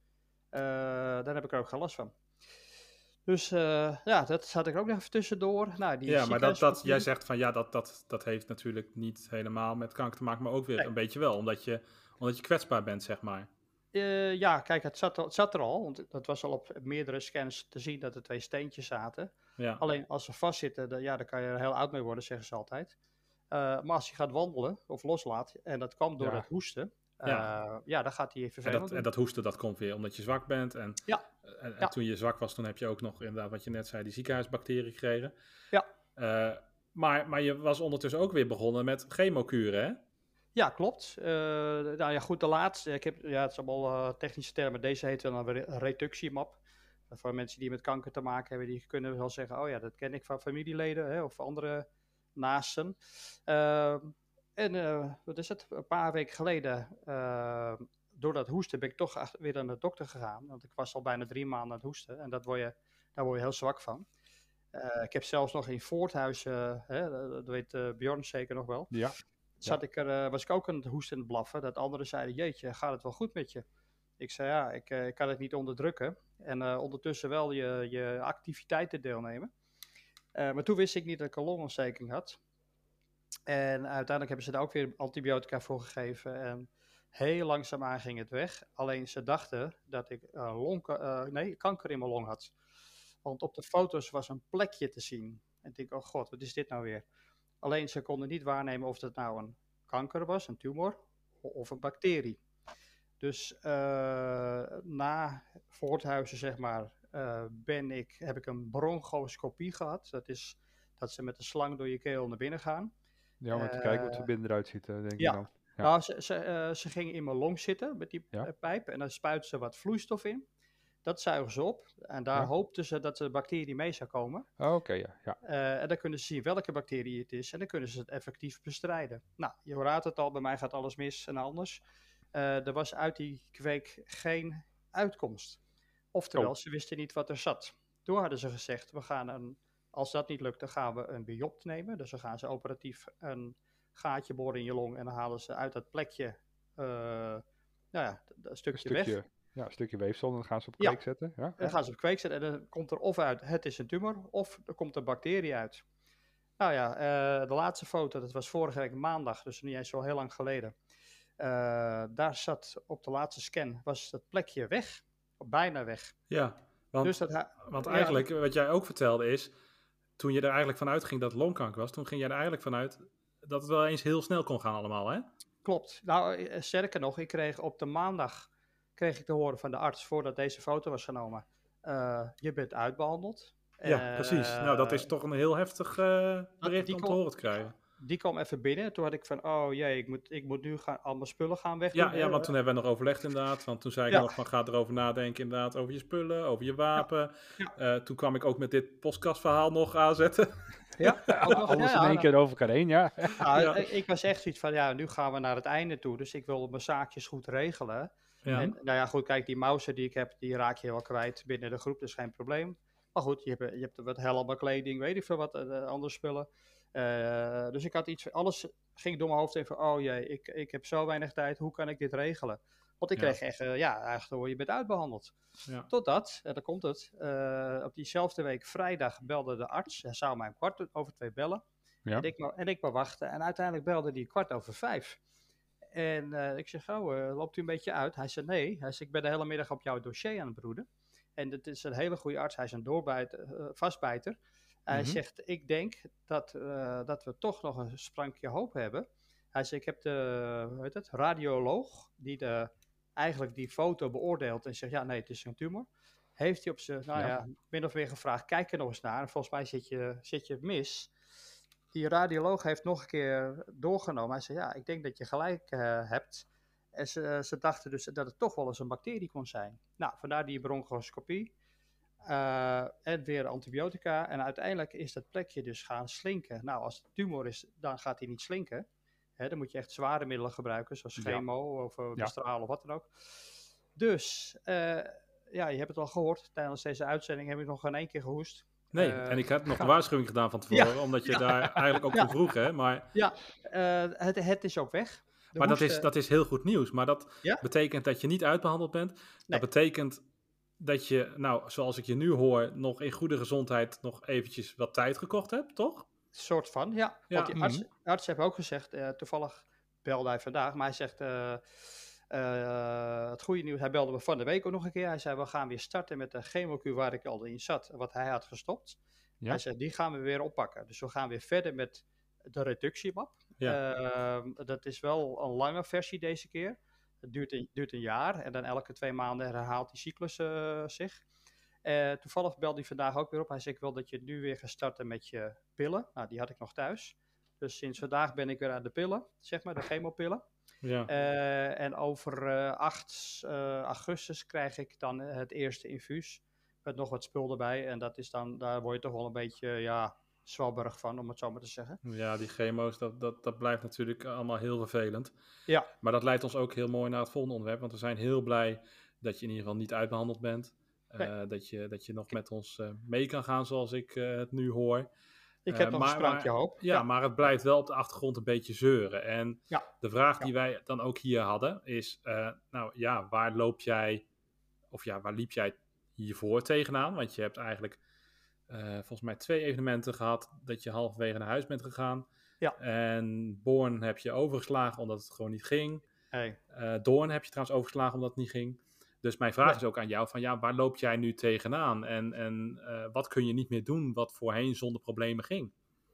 Dan heb ik er ook geen last van. Dus dat zat ik ook nog even tussendoor. Nou, die Ja, maar ziekenhuiskopie- jij zegt van ja, dat heeft natuurlijk niet helemaal met kanker te maken, maar ook weer Nee. een beetje wel, omdat je kwetsbaar bent, zeg maar. Ja, kijk, het zat er al. Want dat was al op meerdere scans te zien dat er 2 steentjes zaten. Ja, Alleen als ze vastzitten, dan kan je er heel oud mee worden, zeggen ze altijd. Maar als je gaat wandelen of loslaat, en dat kwam door Ja. het hoesten, Ja. dan gaat hij vervelend doen. en dat hoesten, dat komt weer omdat je zwak bent. En, Ja. en Ja. toen je zwak was, toen heb je ook nog inderdaad, wat je net zei, die ziekenhuisbacterie gekregen. Ja. Maar je was ondertussen ook weer begonnen met chemokuren, hè? Ja, klopt. Nou ja, goed, de laatste. Het is allemaal technische termen. Deze heet dan een retuximab. Voor mensen die met kanker te maken hebben, die kunnen wel zeggen, oh ja, dat ken ik van familieleden, hè, of andere naasten. Wat is het? Een paar weken geleden, door dat hoesten, ben ik toch weer naar de dokter gegaan. Want ik was al bijna 3 maanden aan het hoesten. En daar word je heel zwak van. Ik heb zelfs nog in Voorthuis, dat weet Bjorn zeker nog wel. Ja. Was ik ook aan het hoesten en het blaffen. Dat anderen zeiden, jeetje, gaat het wel goed met je? Ik zei, ja, ik kan het niet onderdrukken. En ondertussen wel je activiteiten deelnemen. Maar toen wist ik niet dat ik een longontsteking had. En uiteindelijk hebben ze daar ook weer antibiotica voor gegeven. En heel langzaamaan ging het weg. Alleen ze dachten dat ik kanker in mijn long had. Want op de foto's was een plekje te zien. En ik denk, oh god, wat is dit nou weer? Alleen ze konden niet waarnemen of het nou een kanker was, een tumor, of een bacterie. Dus na Voorthuizen, zeg maar, heb ik een bronchoscopie gehad. Dat is dat ze met een slang door je keel naar binnen gaan. Ja, om te kijken wat er binnen eruit ziet, denk ik ja. dan. Ja. Nou, ze gingen in mijn long zitten met die Ja. pijp en dan spuiten ze wat vloeistof in. Dat zuigen ze op en daar Ja. hoopten ze dat de bacterie mee zou komen. Oké, ja. En dan kunnen ze zien welke bacterie het is en dan kunnen ze het effectief bestrijden. Nou, je raadt het al, bij mij gaat alles mis en anders. Er was uit die kweek geen uitkomst. Oftewel, ze wisten niet wat er zat. Toen hadden ze gezegd, als dat niet lukt, dan gaan we een biopt nemen. Dus dan gaan ze operatief een gaatje boren in je long en dan halen ze uit dat plekje een stukje weg. Ja, een stukje weefsel en dan gaan ze op kweek zetten. Ja, Dan gaan ze op kweek zetten en dan komt er of uit, het is een tumor, of er komt een bacterie uit. Nou ja, de laatste foto, dat was vorige week maandag, dus niet eens zo heel lang geleden. Daar zat op de laatste scan, was dat plekje weg, bijna weg. Ja, want eigenlijk, wat jij ook vertelde is, toen je er eigenlijk vanuit ging dat het longkanker was, toen ging jij er eigenlijk vanuit dat het wel eens heel snel kon gaan allemaal, hè? Klopt. Nou, sterker nog, ik kreeg op de maandag te horen van de arts, voordat deze foto was genomen, je bent uitbehandeld. Ja, precies. Nou, dat is toch een heel heftig bericht om te horen te krijgen. Die kwam even binnen. Toen had ik van, oh jee, ik moet nu al mijn spullen gaan wegdoen. Ja, want toen hebben we nog overlegd inderdaad. Want toen zei ik nog van, ga erover nadenken inderdaad over je spullen, over je wapen. Ja. Toen kwam ik ook met dit podcastverhaal nog aanzetten. Ja, alles in één keer over elkaar heen, ja. Ik was echt zoiets van, nu gaan we naar het einde toe. Dus ik wil mijn zaakjes goed regelen. Ja. En nou ja, goed, kijk, die mousen die ik heb, die raak je wel kwijt binnen de groep. Dat is geen probleem. Maar goed, je hebt wat helmen, kleding, weet ik veel wat, andere spullen. Dus ik had alles ging door mijn hoofd heen van, oh jee, ik heb zo weinig tijd, hoe kan ik dit regelen? Want ik kreeg echt, eigenlijk hoor je bent uitbehandeld. Ja. Totdat, en dan komt het, op diezelfde week vrijdag belde de arts, hij zou mij 2:15 bellen. Ja. En ik maar wachten en uiteindelijk belde hij 4:45. En ik zeg, loopt u een beetje uit? Hij zei, nee. Hij zei, ik ben de hele middag op jouw dossier aan het broeden. En het is een hele goede arts, hij is een vastbijter. Hij zegt, ik denk dat we toch nog een sprankje hoop hebben. Hij zegt, ik heb de radioloog die eigenlijk die foto beoordeelt en zegt, ja nee, het is een tumor. Heeft hij op zijn, min of meer gevraagd, kijk er nog eens naar. En volgens mij zit je mis. Die radioloog heeft nog een keer doorgenomen. Hij zei, ja, ik denk dat je gelijk hebt. En ze dachten dus dat het toch wel eens een bacterie kon zijn. Nou, vandaar die bronchoscopie. En weer antibiotica. En uiteindelijk is dat plekje dus gaan slinken. Nou, als het tumor is, dan gaat hij niet slinken. Dan moet je echt zware middelen gebruiken, zoals chemo of bestralen of wat dan ook. Dus, je hebt het al gehoord. Tijdens deze uitzending heb ik nog geen 1 keer gehoest. Nee, en ik heb nog een waarschuwing gedaan van tevoren, omdat je daar eigenlijk ook voor vroeg, hè? Maar... Ja, het is ook weg. Maar dat is heel goed nieuws. Maar dat betekent dat je niet uitbehandeld bent. Nee. Dat betekent dat je, nou, zoals ik je nu hoor, nog in goede gezondheid nog eventjes wat tijd gekocht hebt, toch? Soort van, ja. Want Ja. die arts heeft ook gezegd, toevallig belde hij vandaag, maar hij zegt, het goede nieuws, hij belde me van de week ook nog een keer. Hij zei, we gaan weer starten met de chemokuur waar ik al in zat, wat hij had gestopt. Ja. Hij zei, die gaan we weer oppakken. Dus we gaan weer verder met de reductiemap. Ja. Dat is wel een lange versie deze keer. Het duurt een jaar en dan elke 2 maanden herhaalt die cyclus zich. Toevallig belde hij vandaag ook weer op. Hij zei, ik wil dat je nu weer gaat starten met je pillen. Nou, die had ik nog thuis. Dus sinds vandaag ben ik weer aan de pillen, zeg maar, de chemopillen. Ja. En over 8 augustus krijg ik dan het eerste infuus. Met nog wat spul erbij. En dat is dan, daar word je toch wel een beetje, zwabberig van, om het zo maar te zeggen. Ja, die chemo's, dat blijft natuurlijk allemaal heel vervelend. Ja. Maar dat leidt ons ook heel mooi naar het volgende onderwerp. Want we zijn heel blij dat je in ieder geval niet uitbehandeld bent. Nee. Dat je nog met ons mee kan gaan zoals ik het nu hoor. Ik heb nog een sprankje hoop. Ja, maar het blijft wel op de achtergrond een beetje zeuren. En Ja. de vraag die wij dan ook hier hadden is, waar liep jij hiervoor tegenaan? Want je hebt eigenlijk volgens mij 2 evenementen gehad dat je halverwege naar huis bent gegaan. Ja. En Born heb je overgeslagen omdat het gewoon niet ging. Hey. Doorn heb je trouwens overgeslagen omdat het niet ging. Dus mijn vraag is ook aan jou van waar loop jij nu tegenaan? En wat kun je niet meer doen wat voorheen zonder problemen ging?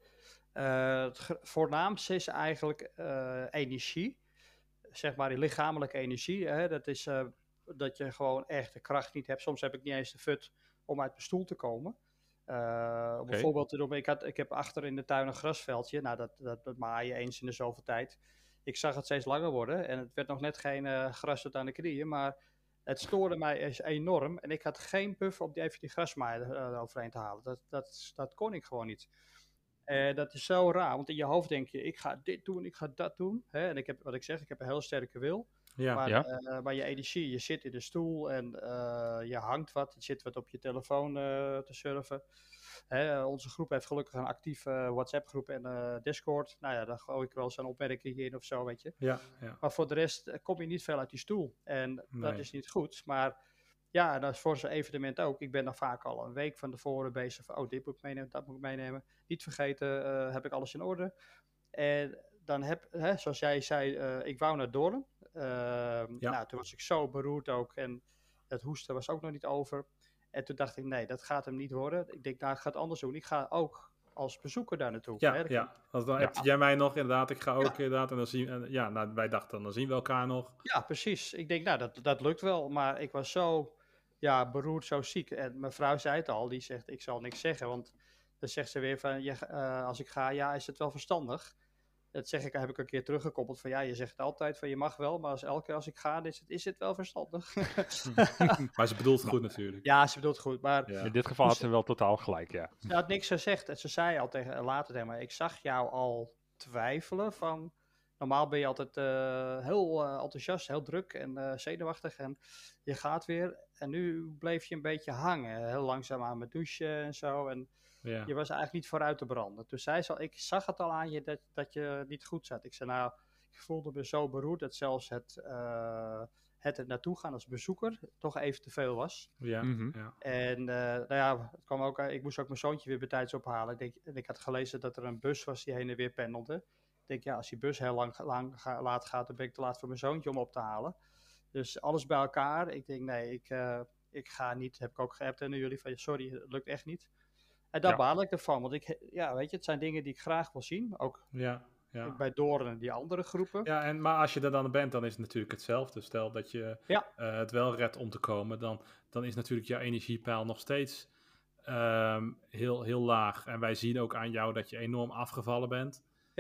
Het voornaamste is eigenlijk energie. Zeg maar die lichamelijke energie. Hè? Dat is dat je gewoon echt de kracht niet hebt. Soms heb ik niet eens de fut om uit mijn stoel te komen. Om een voorbeeld te doen. Ik heb achter in de tuin een grasveldje. Nou, dat maai je eens in de zoveel tijd. Ik zag het steeds langer worden. En het werd nog net geen gras tot aan de knieën. Maar het stoorde mij enorm. En ik had geen puff om even die grasmaaier overheen te halen. Dat kon ik gewoon niet. Dat is zo raar, want in je hoofd denk je, ik ga dit doen, ik ga dat doen. Hè? En ik heb een heel sterke wil. Ja. Maar je energie, je zit in de stoel en je hangt wat. Je zit wat op je telefoon te surfen. Onze groep heeft gelukkig een actieve WhatsApp groep en Discord. Nou ja, daar gooi ik wel zo'n opmerking in of zo, weet je. Ja. Maar voor de rest kom je niet veel uit die stoel. En dat Nee. is niet goed, maar... Ja, dat is voor zo'n evenement ook. Ik ben dan vaak al een week van tevoren bezig van, dit moet ik meenemen, dat moet ik meenemen. Niet vergeten, heb ik alles in orde. En dan zoals jij zei, ik wou naar Doorn. Nou, toen was ik zo beroerd ook en het hoesten was ook nog niet over. En toen dacht ik, nee, dat gaat hem niet worden. Ik denk, nou, ik ga het anders doen. Ik ga ook als bezoeker daar naartoe. Want dan heb jij mij nog inderdaad, ik ga ook inderdaad. En dan zien wij dachten, dan zien we elkaar nog. Ja, precies. Ik denk, nou, dat lukt wel. Maar ik was zo beroerd, zo ziek. En mijn vrouw zei het al, die zegt, ik zal niks zeggen. Want dan zegt ze weer van, als ik ga, is het wel verstandig. Dat heb ik een keer teruggekoppeld van, je zegt altijd van, je mag wel. Maar elke keer als ik ga, is het wel verstandig. Maar ze bedoelt het goed natuurlijk. Ja, ze bedoelt het goed. Maar in dit geval had ze wel totaal gelijk, ja. Ze had niks gezegd. En ze zei al later tegen mij, ik zag jou al twijfelen van... Normaal ben je altijd heel enthousiast, heel druk en zenuwachtig en je gaat weer. En nu bleef je een beetje hangen, heel langzaam aan met douchen en zo. En je was eigenlijk niet vooruit te branden. Toen zei ze al, ik zag het al aan je dat je niet goed zat. Ik zei, nou, ik voelde me zo beroerd dat zelfs het er naartoe gaan als bezoeker toch even te veel was. Ja. En het kwam ook, ik moest ook mijn zoontje weer bij tijds ophalen. Ik had gelezen dat er een bus was die heen en weer pendelde. Ik denk, als die bus heel laat gaat, dan ben ik te laat voor mijn zoontje om op te halen. Dus alles bij elkaar. Ik denk, nee, ik ga niet. Heb ik ook geappt naar jullie van, sorry, het lukt echt niet. En daar baal ik ervan. Want weet je, het zijn dingen die ik graag wil zien. Ook bij Doorn en die andere groepen. Ja, maar als je er dan bent, dan is het natuurlijk hetzelfde. Stel dat je het wel redt om te komen, dan is natuurlijk jouw energiepeil nog steeds heel, heel laag. En wij zien ook aan jou dat je enorm afgevallen bent.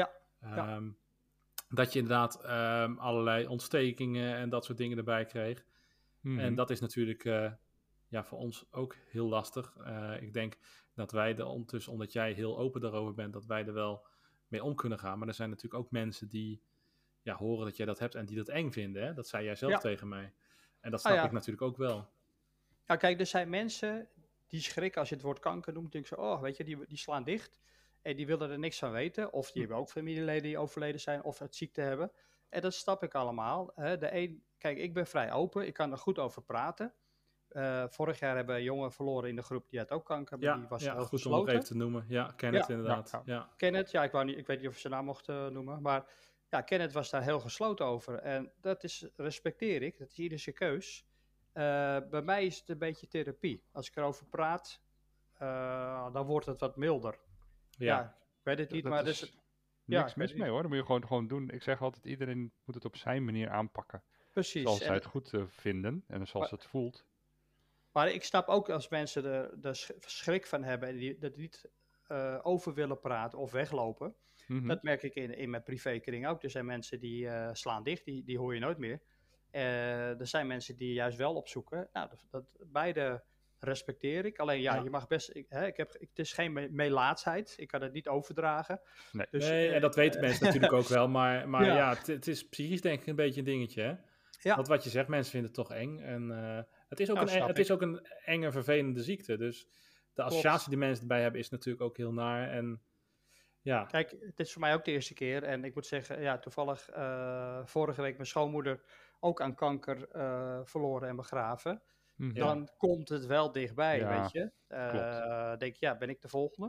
Dat je inderdaad allerlei ontstekingen en dat soort dingen erbij kreeg. En dat is natuurlijk voor ons ook heel lastig. Ik denk dat wij er ondertussen, omdat jij heel open daarover bent, dat wij er wel mee om kunnen gaan. Maar er zijn natuurlijk ook mensen die horen dat jij dat hebt en die dat eng vinden. Hè? Dat zei jij zelf tegen mij. En dat snap ik natuurlijk ook wel. Nou kijk, er zijn mensen die schrikken als je het woord kanker noemt. Denken ze, weet je, die slaan dicht. En die willen er niks van weten. Of die hebben ook familieleden die overleden zijn of het ziekte hebben. En dat snap ik allemaal. Kijk, ik ben vrij open. Ik kan er goed over praten. Vorig jaar hebben we een jongen verloren in de groep, die had ook kanker, maar die was ja, heel goed om gesloten. nog even te noemen. Ja, Kenneth inderdaad. Ja. Kenneth, ik weet niet of ik zijn naam mocht noemen, maar ja, Kenneth was daar heel gesloten over. En dat respecteer ik, dat is iedere zijn keus. Bij mij is het een beetje therapie. Als ik erover praat, dan wordt het wat milder. Ja, ik weet het niet, Dat maar is ja, niks mis mee hoor. Dat moet je gewoon doen. Ik zeg altijd, iedereen moet het op zijn manier aanpakken. precies. Zoals zij het goed vinden en zoals het voelt. Maar ik snap ook als mensen er schrik van hebben en die dat niet over willen praten of weglopen. Mhm. Dat merk ik in mijn privékring ook. Er zijn mensen die slaan dicht, die hoor je nooit meer. Er zijn mensen die juist wel opzoeken. Nou, beide respecteer ik. Alleen je mag best... het is geen melaatsheid. Ik kan het niet overdragen. Nee. Dus, Nee, en dat weten mensen natuurlijk ook wel. Maar ja, het is psychisch denk ik een beetje een dingetje, hè? Ja. Want wat je zegt, mensen vinden het toch eng. En het is ook, snap is ook een enge, vervelende ziekte. Dus de associatie Klopt. die mensen erbij hebben is natuurlijk ook heel naar. En ja, Kijk, het is voor mij ook de eerste keer. En ik moet zeggen, ja, toevallig vorige week mijn schoonmoeder ook aan kanker verloren en begraven. Mhm. Dan komt het wel dichtbij, Ja, weet je. Denk je, ja, ben ik de volgende?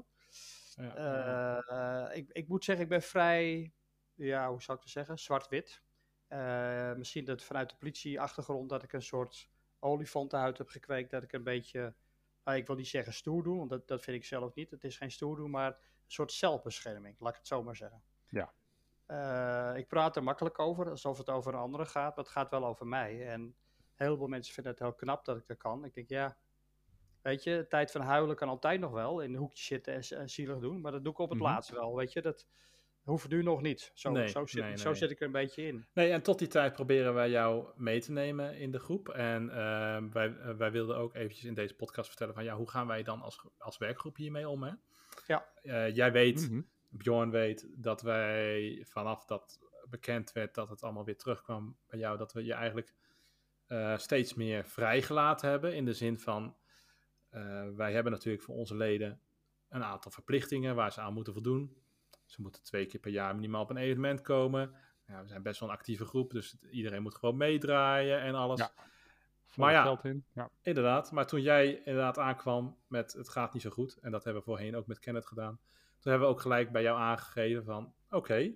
Ik moet zeggen, ik ben vrij, ja, hoe zou ik het zeggen, zwart-wit. Misschien dat vanuit de politieachtergrond dat ik een soort olifantenhuid heb gekweekt. Dat ik een beetje, ik wil niet zeggen stoer doe, want dat vind ik zelf niet. Het is geen stoer doen, maar een soort zelfbescherming, laat ik het zo maar zeggen. Ja. Ik praat er makkelijk over, alsof het over een andere gaat, maar het gaat wel over mij. En heel veel mensen vinden het heel knap dat ik dat kan. Ik denk, ja, weet je, de tijd van huilen kan altijd nog wel. In een hoekje zitten en zielig doen, maar dat doe ik op het laatst wel, weet je. Dat hoeft nu nog niet. Zo zit ik er een beetje in. Nee, en tot die tijd proberen wij jou mee te nemen in de groep. En wij wilden ook eventjes in deze podcast vertellen van, ja, hoe gaan wij dan als werkgroep hiermee om, hè? Ja. Jij weet, Bjorn weet, dat wij vanaf dat bekend werd dat het allemaal weer terugkwam bij jou, dat we je eigenlijk steeds meer vrijgelaten hebben. In de zin van, wij hebben natuurlijk voor onze leden een aantal verplichtingen waar ze aan moeten voldoen. Ze moeten 2 keer per jaar minimaal op een evenement komen. Ja, we zijn best wel een actieve groep, dus iedereen moet gewoon meedraaien en alles. Ja. Maar ja, geld in. Ja, inderdaad. Maar toen jij inderdaad aankwam met het gaat niet zo goed, en dat hebben we voorheen ook met Kenneth gedaan, toen hebben we ook gelijk bij jou aangegeven van, oké,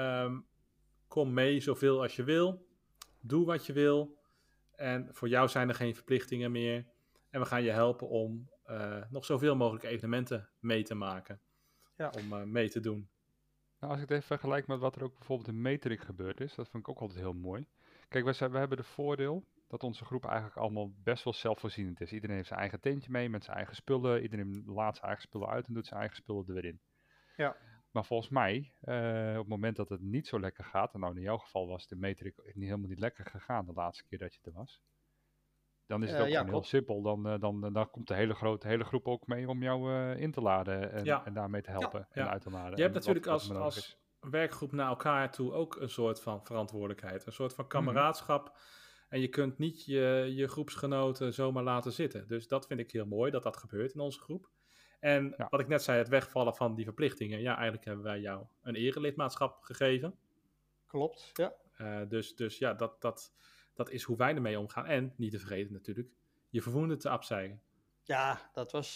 kom mee zoveel als je wil, doe wat je wil, en voor jou zijn er geen verplichtingen meer, en we gaan je helpen om nog zoveel mogelijk evenementen mee te maken, om mee te doen. Nou, als ik het even vergelijk met wat er ook bijvoorbeeld in Meterik gebeurd is, dat vind ik ook altijd heel mooi. Kijk, we hebben de voordeel dat onze groep eigenlijk allemaal best wel zelfvoorzienend is. Iedereen heeft zijn eigen tentje mee met zijn eigen spullen. Iedereen laat zijn eigen spullen uit en doet zijn eigen spullen er weer in. Ja. Maar volgens mij, op het moment dat het niet zo lekker gaat, en nou in jouw geval was de Meterik helemaal niet lekker gegaan de laatste keer dat je er was. Dan is het ook gewoon heel simpel. Dan komt de hele groep ook mee om jou in te laden en daarmee te helpen en uit te laden. Je hebt natuurlijk als werkgroep naar elkaar toe ook een soort van verantwoordelijkheid. Een soort van kameraadschap. En je kunt niet je groepsgenoten zomaar laten zitten. Dus dat vind ik heel mooi dat dat gebeurt in onze groep. En wat ik net zei, het wegvallen van die verplichtingen. Ja, eigenlijk hebben wij jou een erelidmaatschap gegeven. Klopt, ja. Dus ja, dat is hoe wij ermee omgaan. En, niet te vergeten natuurlijk, je verwoende te afzeigen. Ja, dat was,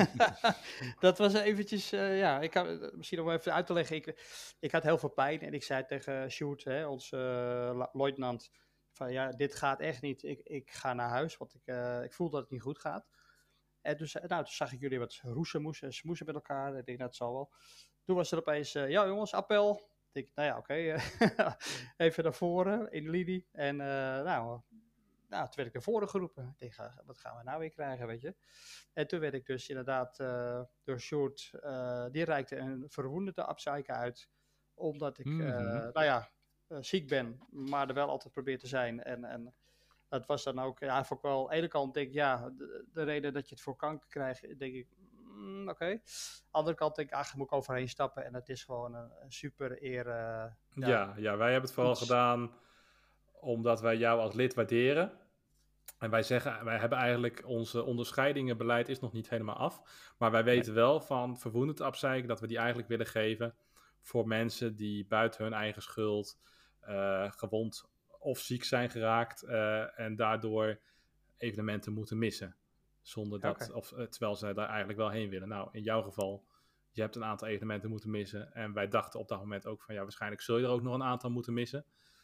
dat was eventjes, ik kan misschien om even uit te leggen. Ik had heel veel pijn en ik zei tegen Sjoerd, onze luitenant, van ja, dit gaat echt niet. Ik ga naar huis, want ik voel dat het niet goed gaat. En dus, toen zag ik jullie wat roezemoes en smoezen met elkaar. Ik denk, dat zal wel. Toen was er opeens, ja jongens, appel. Ik denk, nou ja, oké. Even naar voren in de linie. En toen werd ik naar voren geroepen. Ik denk, wat gaan we nou weer krijgen, weet je. En toen werd ik dus inderdaad door Sjoerd, die reikte een verwoendende abzeiken uit. Omdat ik, ziek ben, maar er wel altijd probeer te zijn. En dat was dan ook, voor wel, aan de ene kant denk ik, de reden dat je het voor kanker krijgt, denk ik, oké. Aan de andere kant denk ik, moet ik overheen stappen. En het is gewoon een super eer. Ja, wij hebben het vooral gedaan omdat wij jou als lid waarderen. En wij hebben eigenlijk onze onderscheidingenbeleid is nog niet helemaal af. Maar wij weten wel van verwoedend afzeiken dat we die eigenlijk willen geven voor mensen die buiten hun eigen schuld gewond of ziek zijn geraakt en daardoor evenementen moeten missen. Zonder dat, terwijl zij daar eigenlijk wel heen willen. Nou, in jouw geval, je hebt een aantal evenementen moeten missen. En wij dachten op dat moment ook van, waarschijnlijk zul je er ook nog een aantal moeten missen.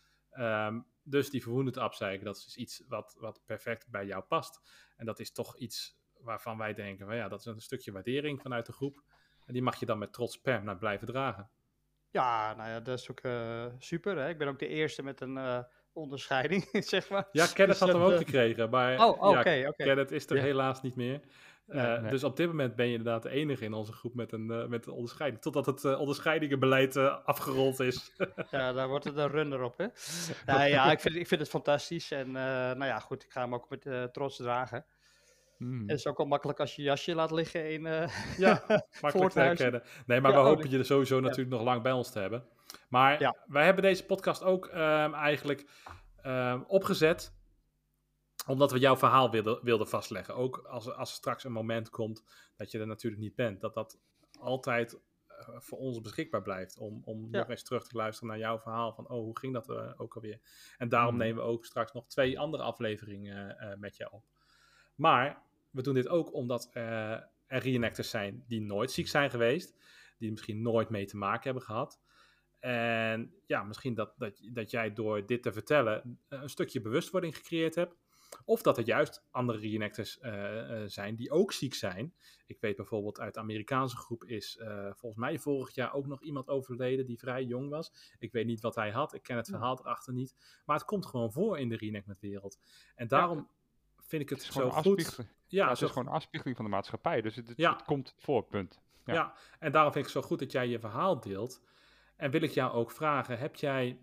Dus die verwoedend afzeiken, dat is iets wat perfect bij jou past. En dat is toch iets waarvan wij denken, van, dat is een stukje waardering vanuit de groep. En die mag je dan met trots permanent blijven dragen. Ja, nou ja, dat is ook super. Hè? Ik ben ook de eerste met een onderscheiding, zeg maar. Ja, Kenneth had hem ook gekregen, maar Kenneth is er helaas niet meer. Nee. Dus op dit moment ben je inderdaad de enige in onze groep met een onderscheiding. Totdat het onderscheidingenbeleid afgerold is. Ja, daar wordt het een runner op, hè? Nou ja, ik vind het fantastisch. En goed, ik ga hem ook met trots dragen. Het is ook al makkelijk als je jasje laat liggen in makkelijk te herkennen. Nee, maar we hopen je er sowieso natuurlijk nog lang bij ons te hebben. Maar wij hebben deze podcast ook eigenlijk opgezet omdat we jouw verhaal wilden vastleggen. Ook als er straks een moment komt dat je er natuurlijk niet bent. Dat altijd voor ons beschikbaar blijft. Om nog eens terug te luisteren naar jouw verhaal. Van hoe ging dat ook alweer? En daarom nemen we ook straks nog 2 andere afleveringen met je op. Maar we doen dit ook omdat er reenactors zijn die nooit ziek zijn geweest. Die misschien nooit mee te maken hebben gehad. En misschien dat jij door dit te vertellen een stukje bewustwording gecreëerd hebt. Of dat er juist andere reenactors zijn die ook ziek zijn. Ik weet bijvoorbeeld uit de Amerikaanse groep is volgens mij vorig jaar ook nog iemand overleden die vrij jong was. Ik weet niet wat hij had, ik ken het verhaal erachter niet. Maar het komt gewoon voor in de reenactmentwereld. En daarom vind ik het zo goed. Het is gewoon een afspiegeling van de maatschappij. Dus het komt voor, punt. Ja, en daarom vind ik het zo goed dat jij je verhaal deelt. En wil ik jou ook vragen, heb jij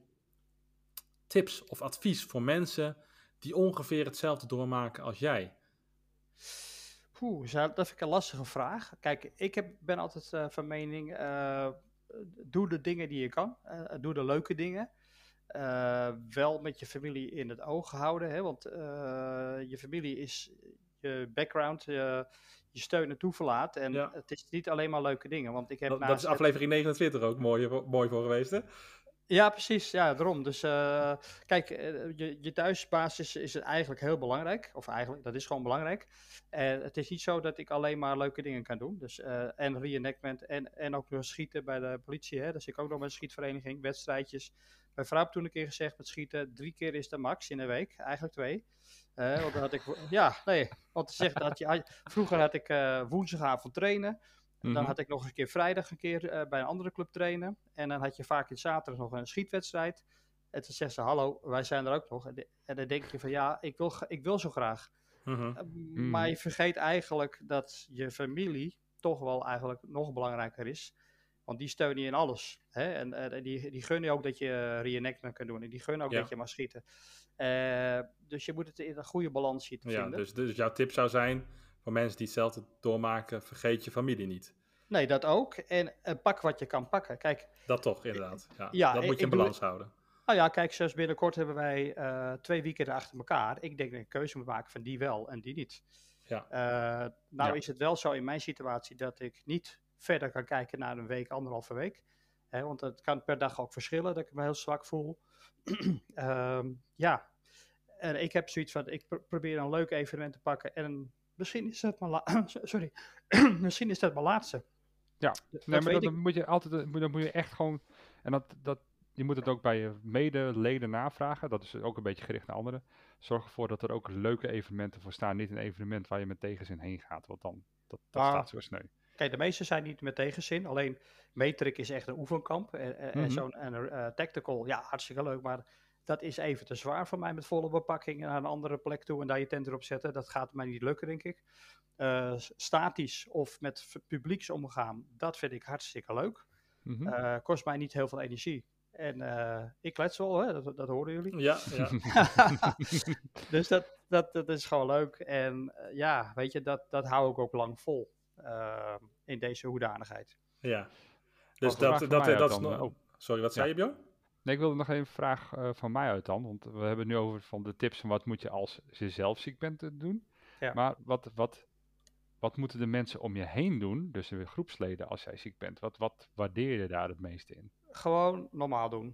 tips of advies voor mensen die ongeveer hetzelfde doormaken als jij? Dat vind ik een lastige vraag. Kijk, ik ben altijd van mening, doe de dingen die je kan. Doe de leuke dingen. Wel met je familie in het oog houden. Hè, want je familie is je background, je steun en toeverlaat. En het is niet alleen maar leuke dingen. Want ik heb dat is aflevering 29 ook mooi voor geweest, hè? Ja, precies. Ja, daarom. Dus kijk, je thuisbasis is eigenlijk heel belangrijk. Of eigenlijk, dat is gewoon belangrijk. En het is niet zo dat ik alleen maar leuke dingen kan doen. Dus en reenactment en ook nog schieten bij de politie. Hè. Dus ik ook nog met een schietvereniging, wedstrijdjes. Mijn vrouw heeft toen een keer gezegd met schieten, 3 keer is de max in een week. Eigenlijk 2. Want dan had ik, want ze zegt vroeger had ik woensdagavond trainen. Dan had ik nog een keer vrijdag bij een andere club trainen. En dan had je vaak in zaterdag nog een schietwedstrijd. En toen zegt ze, hallo, wij zijn er ook nog. En dan denk je van, ik wil zo graag. Maar je vergeet eigenlijk dat je familie toch wel eigenlijk nog belangrijker is. Want die steunen je in alles. Hè? En die gunnen ook dat je reenactment kan doen. En die gunnen ook dat je mag schieten. Dus je moet het in een goede balans zien te vinden. Dus jouw tip zou zijn, voor mensen die hetzelfde doormaken, vergeet je familie niet. Nee, dat ook. En pak wat je kan pakken. Kijk, dat toch, inderdaad. Dat moet je in balans houden. Nou ja, kijk, zoals binnenkort hebben wij 2 weekenden achter elkaar. Ik denk dat ik een keuze moet maken van die wel en die niet. Ja. Is het wel zo in mijn situatie dat ik niet verder kan kijken naar een week, 1,5 week. Want het kan per dag ook verschillen, dat ik me heel zwak voel. En ik heb zoiets van, ik probeer een leuk evenement te pakken. En misschien is het misschien is dat mijn laatste. Ja, maar dan moet je altijd, dan moet je echt gewoon, en je moet het ook bij je medeleden navragen. Dat is ook een beetje gericht naar anderen. Zorg ervoor dat er ook leuke evenementen voor staan. Niet een evenement waar je met tegenzin heen gaat, want dan dat staat zo sneu. Kijk, de meeste zijn niet met tegenzin. Alleen Metrik is echt een oefenkamp. En zo'n tactical, hartstikke leuk, maar dat is even te zwaar voor mij met volle bepakking naar een andere plek toe en daar je tent erop zetten. Dat gaat mij niet lukken, denk ik. Statisch of met publieks omgaan, dat vind ik hartstikke leuk. Kost mij niet heel veel energie. En ik klets wel, hè? Dat horen jullie. Ja. Dus dat is gewoon leuk. En weet je, dat hou ik ook lang vol in deze hoedanigheid. Ja. Dus dat is nog... Sorry, wat zei je, Björn? Nee, ik wilde nog even een vraag van mij uit dan. Want we hebben het nu over van de tips van wat moet je als je zelf ziek bent doen. Ja. Maar wat moeten de mensen om je heen doen, dus de groepsleden als jij ziek bent? Wat waardeer je daar het meeste in? Gewoon normaal doen.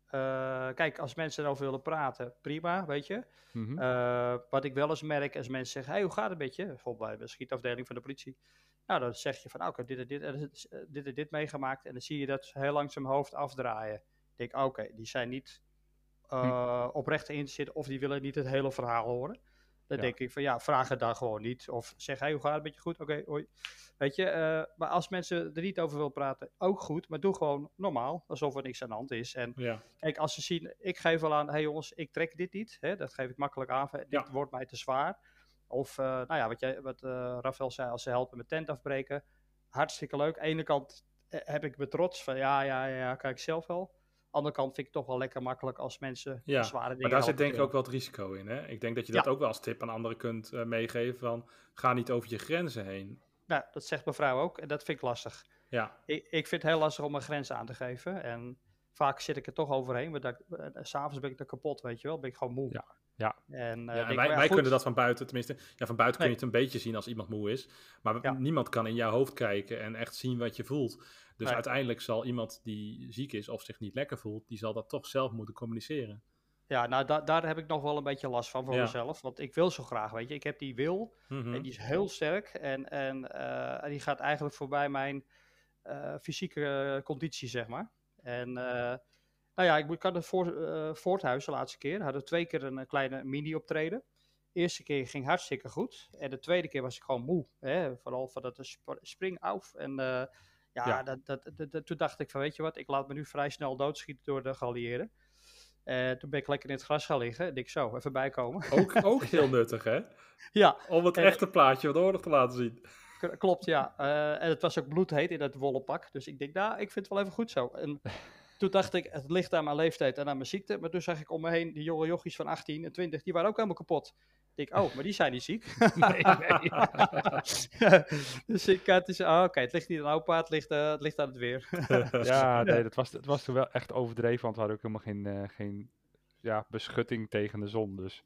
Kijk, als mensen erover willen praten, prima, weet je. Mhm. Wat ik wel eens merk, als mensen zeggen, hey, hoe gaat het met je? Bijvoorbeeld bij de schietafdeling van de politie. Nou, dan zeg je van, nou, ik heb dit en dit meegemaakt. En dan zie je dat heel langzaam hoofd afdraaien. Ik denk, oké, die zijn niet oprecht geïnteresseerd of die willen niet het hele verhaal horen. Dan Ja. denk ik van, ja, vraag het dan gewoon niet. Of zeg, hey, hoe gaat het met je? Goed? Oké, hoi. Weet je, maar als mensen er niet over willen praten, ook goed. Maar doe gewoon normaal, alsof er niks aan de hand is. En Ja. kijk, als ze zien, ik geef wel aan, hey jongens, ik trek dit niet. Hè, dat geef ik makkelijk aan. Dit wordt mij te zwaar. Of, nou ja, wat Rafael zei, als ze helpen met tent afbreken. Hartstikke leuk. Aan de ene kant heb ik me trots van, ja, kijk zelf wel. Aan de andere kant vind ik het toch wel lekker makkelijk als mensen zware dingen maar daar zit helpen denk ik doen. ook wel het risico in. Hè? Ik denk dat je dat ook wel als tip aan anderen kunt meegeven van, ga niet over je grenzen heen. Nou, dat zegt mevrouw ook en dat vind ik lastig. Ja. Ik vind het heel lastig om mijn grenzen aan te geven. En vaak zit ik er toch overheen. Maar s'avonds ben ik er kapot, weet je wel. Ben ik gewoon moe. Ja. En, En wij kunnen dat van buiten, tenminste, van buiten kun je het een beetje zien als iemand moe is. Maar niemand kan in jouw hoofd kijken en echt zien wat je voelt. Dus uiteindelijk zal iemand die ziek is of zich niet lekker voelt, die zal dat toch zelf moeten communiceren. Ja, nou daar heb ik nog wel een beetje last van voor mezelf. Want ik wil zo graag, weet je. Ik heb die wil en die is heel sterk. En die gaat eigenlijk voorbij mijn fysieke conditie, zeg maar. En nou ja, ik had het Voorthuis de laatste keer. Hadden we 2 keer een kleine mini-optreden. De eerste keer ging hartstikke goed. En de tweede keer was ik gewoon moe. Hè? Vooral van dat spring af. En toen dacht ik van, weet je wat, ik laat me nu vrij snel doodschieten door de geallieerden. Toen ben ik lekker in het gras gaan liggen. En ik zo, even bijkomen. Ook heel nuttig, hè? Ja. Om het echte plaatje van de oorlog te laten zien. Klopt, ja. En het was ook bloedheet in dat wollen pak. Dus ik denk, nou, ik vind het wel even goed zo. En toen dacht ik, het ligt aan mijn leeftijd en aan mijn ziekte. Maar toen zag ik om me heen, die jonge jochies van 18 en 20, die waren ook helemaal kapot. Ik denk, oh, maar die zijn niet ziek. Nee. Dus het is, het ligt niet aan opa, het ligt aan het weer. Ja, nee, het was toen wel echt overdreven, want we hadden ook helemaal geen beschutting tegen de zon, dus.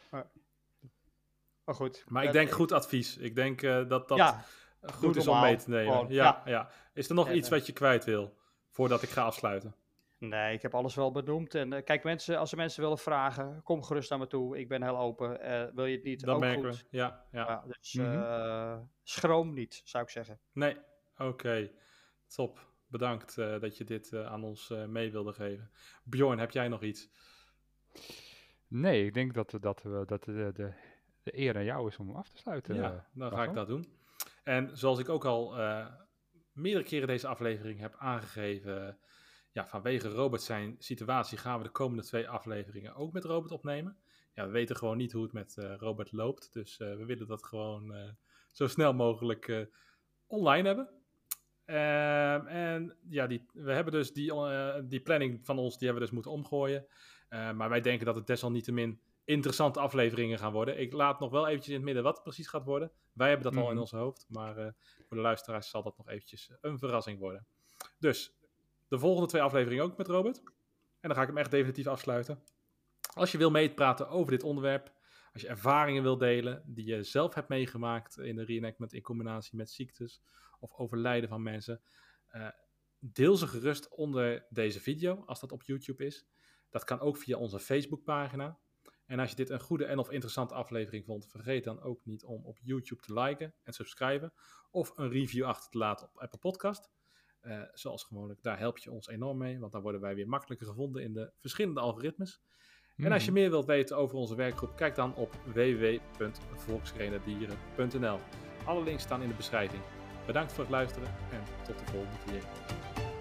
Maar goed. Maar ik denk goed advies. Ik denk dat goed is normaal, om mee te nemen. gewoon, ja. Is er nog iets wat je kwijt wil, voordat ik ga afsluiten? Nee, ik heb alles wel benoemd. En kijk, als er mensen willen vragen, kom gerust naar me toe. Ik ben heel open. Wil je het niet, dat ook merken goed. we. Ja. Dus schroom niet, zou ik zeggen. Nee, oké. Top. Bedankt dat je dit aan ons mee wilde geven. Bjorn, heb jij nog iets? Nee, ik denk dat de eer aan jou is om af te sluiten. Ja, dan ga ik dat doen. En zoals ik ook al meerdere keren deze aflevering heb aangegeven, vanwege Robert zijn situatie gaan we de komende 2 afleveringen ook met Robert opnemen. Ja, we weten gewoon niet hoe het met Robert loopt, dus we willen dat gewoon zo snel mogelijk online hebben. We hebben dus die planning van ons, die hebben we dus moeten omgooien. Maar wij denken dat het desalniettemin interessante afleveringen gaan worden. Ik laat nog wel eventjes in het midden wat het precies gaat worden. Wij hebben dat al in ons hoofd, maar voor de luisteraars zal dat nog eventjes een verrassing worden. Dus, de volgende 2 afleveringen ook met Robert. En dan ga ik hem echt definitief afsluiten. Als je wil meepraten over dit onderwerp, als je ervaringen wil delen die je zelf hebt meegemaakt in de reenactment in combinatie met ziektes of overlijden van mensen, deel ze gerust onder deze video, als dat op YouTube is. Dat kan ook via onze Facebookpagina. En als je dit een goede en of interessante aflevering vond, vergeet dan ook niet om op YouTube te liken en subscriben. Of een review achter te laten op Apple Podcast. Zoals gewoonlijk, daar help je ons enorm mee, want dan worden wij weer makkelijker gevonden in de verschillende algoritmes. En als je meer wilt weten over onze werkgroep, kijk dan op www.volksrenadieren.nl. Alle links staan in de beschrijving. Bedankt voor het luisteren en tot de volgende keer.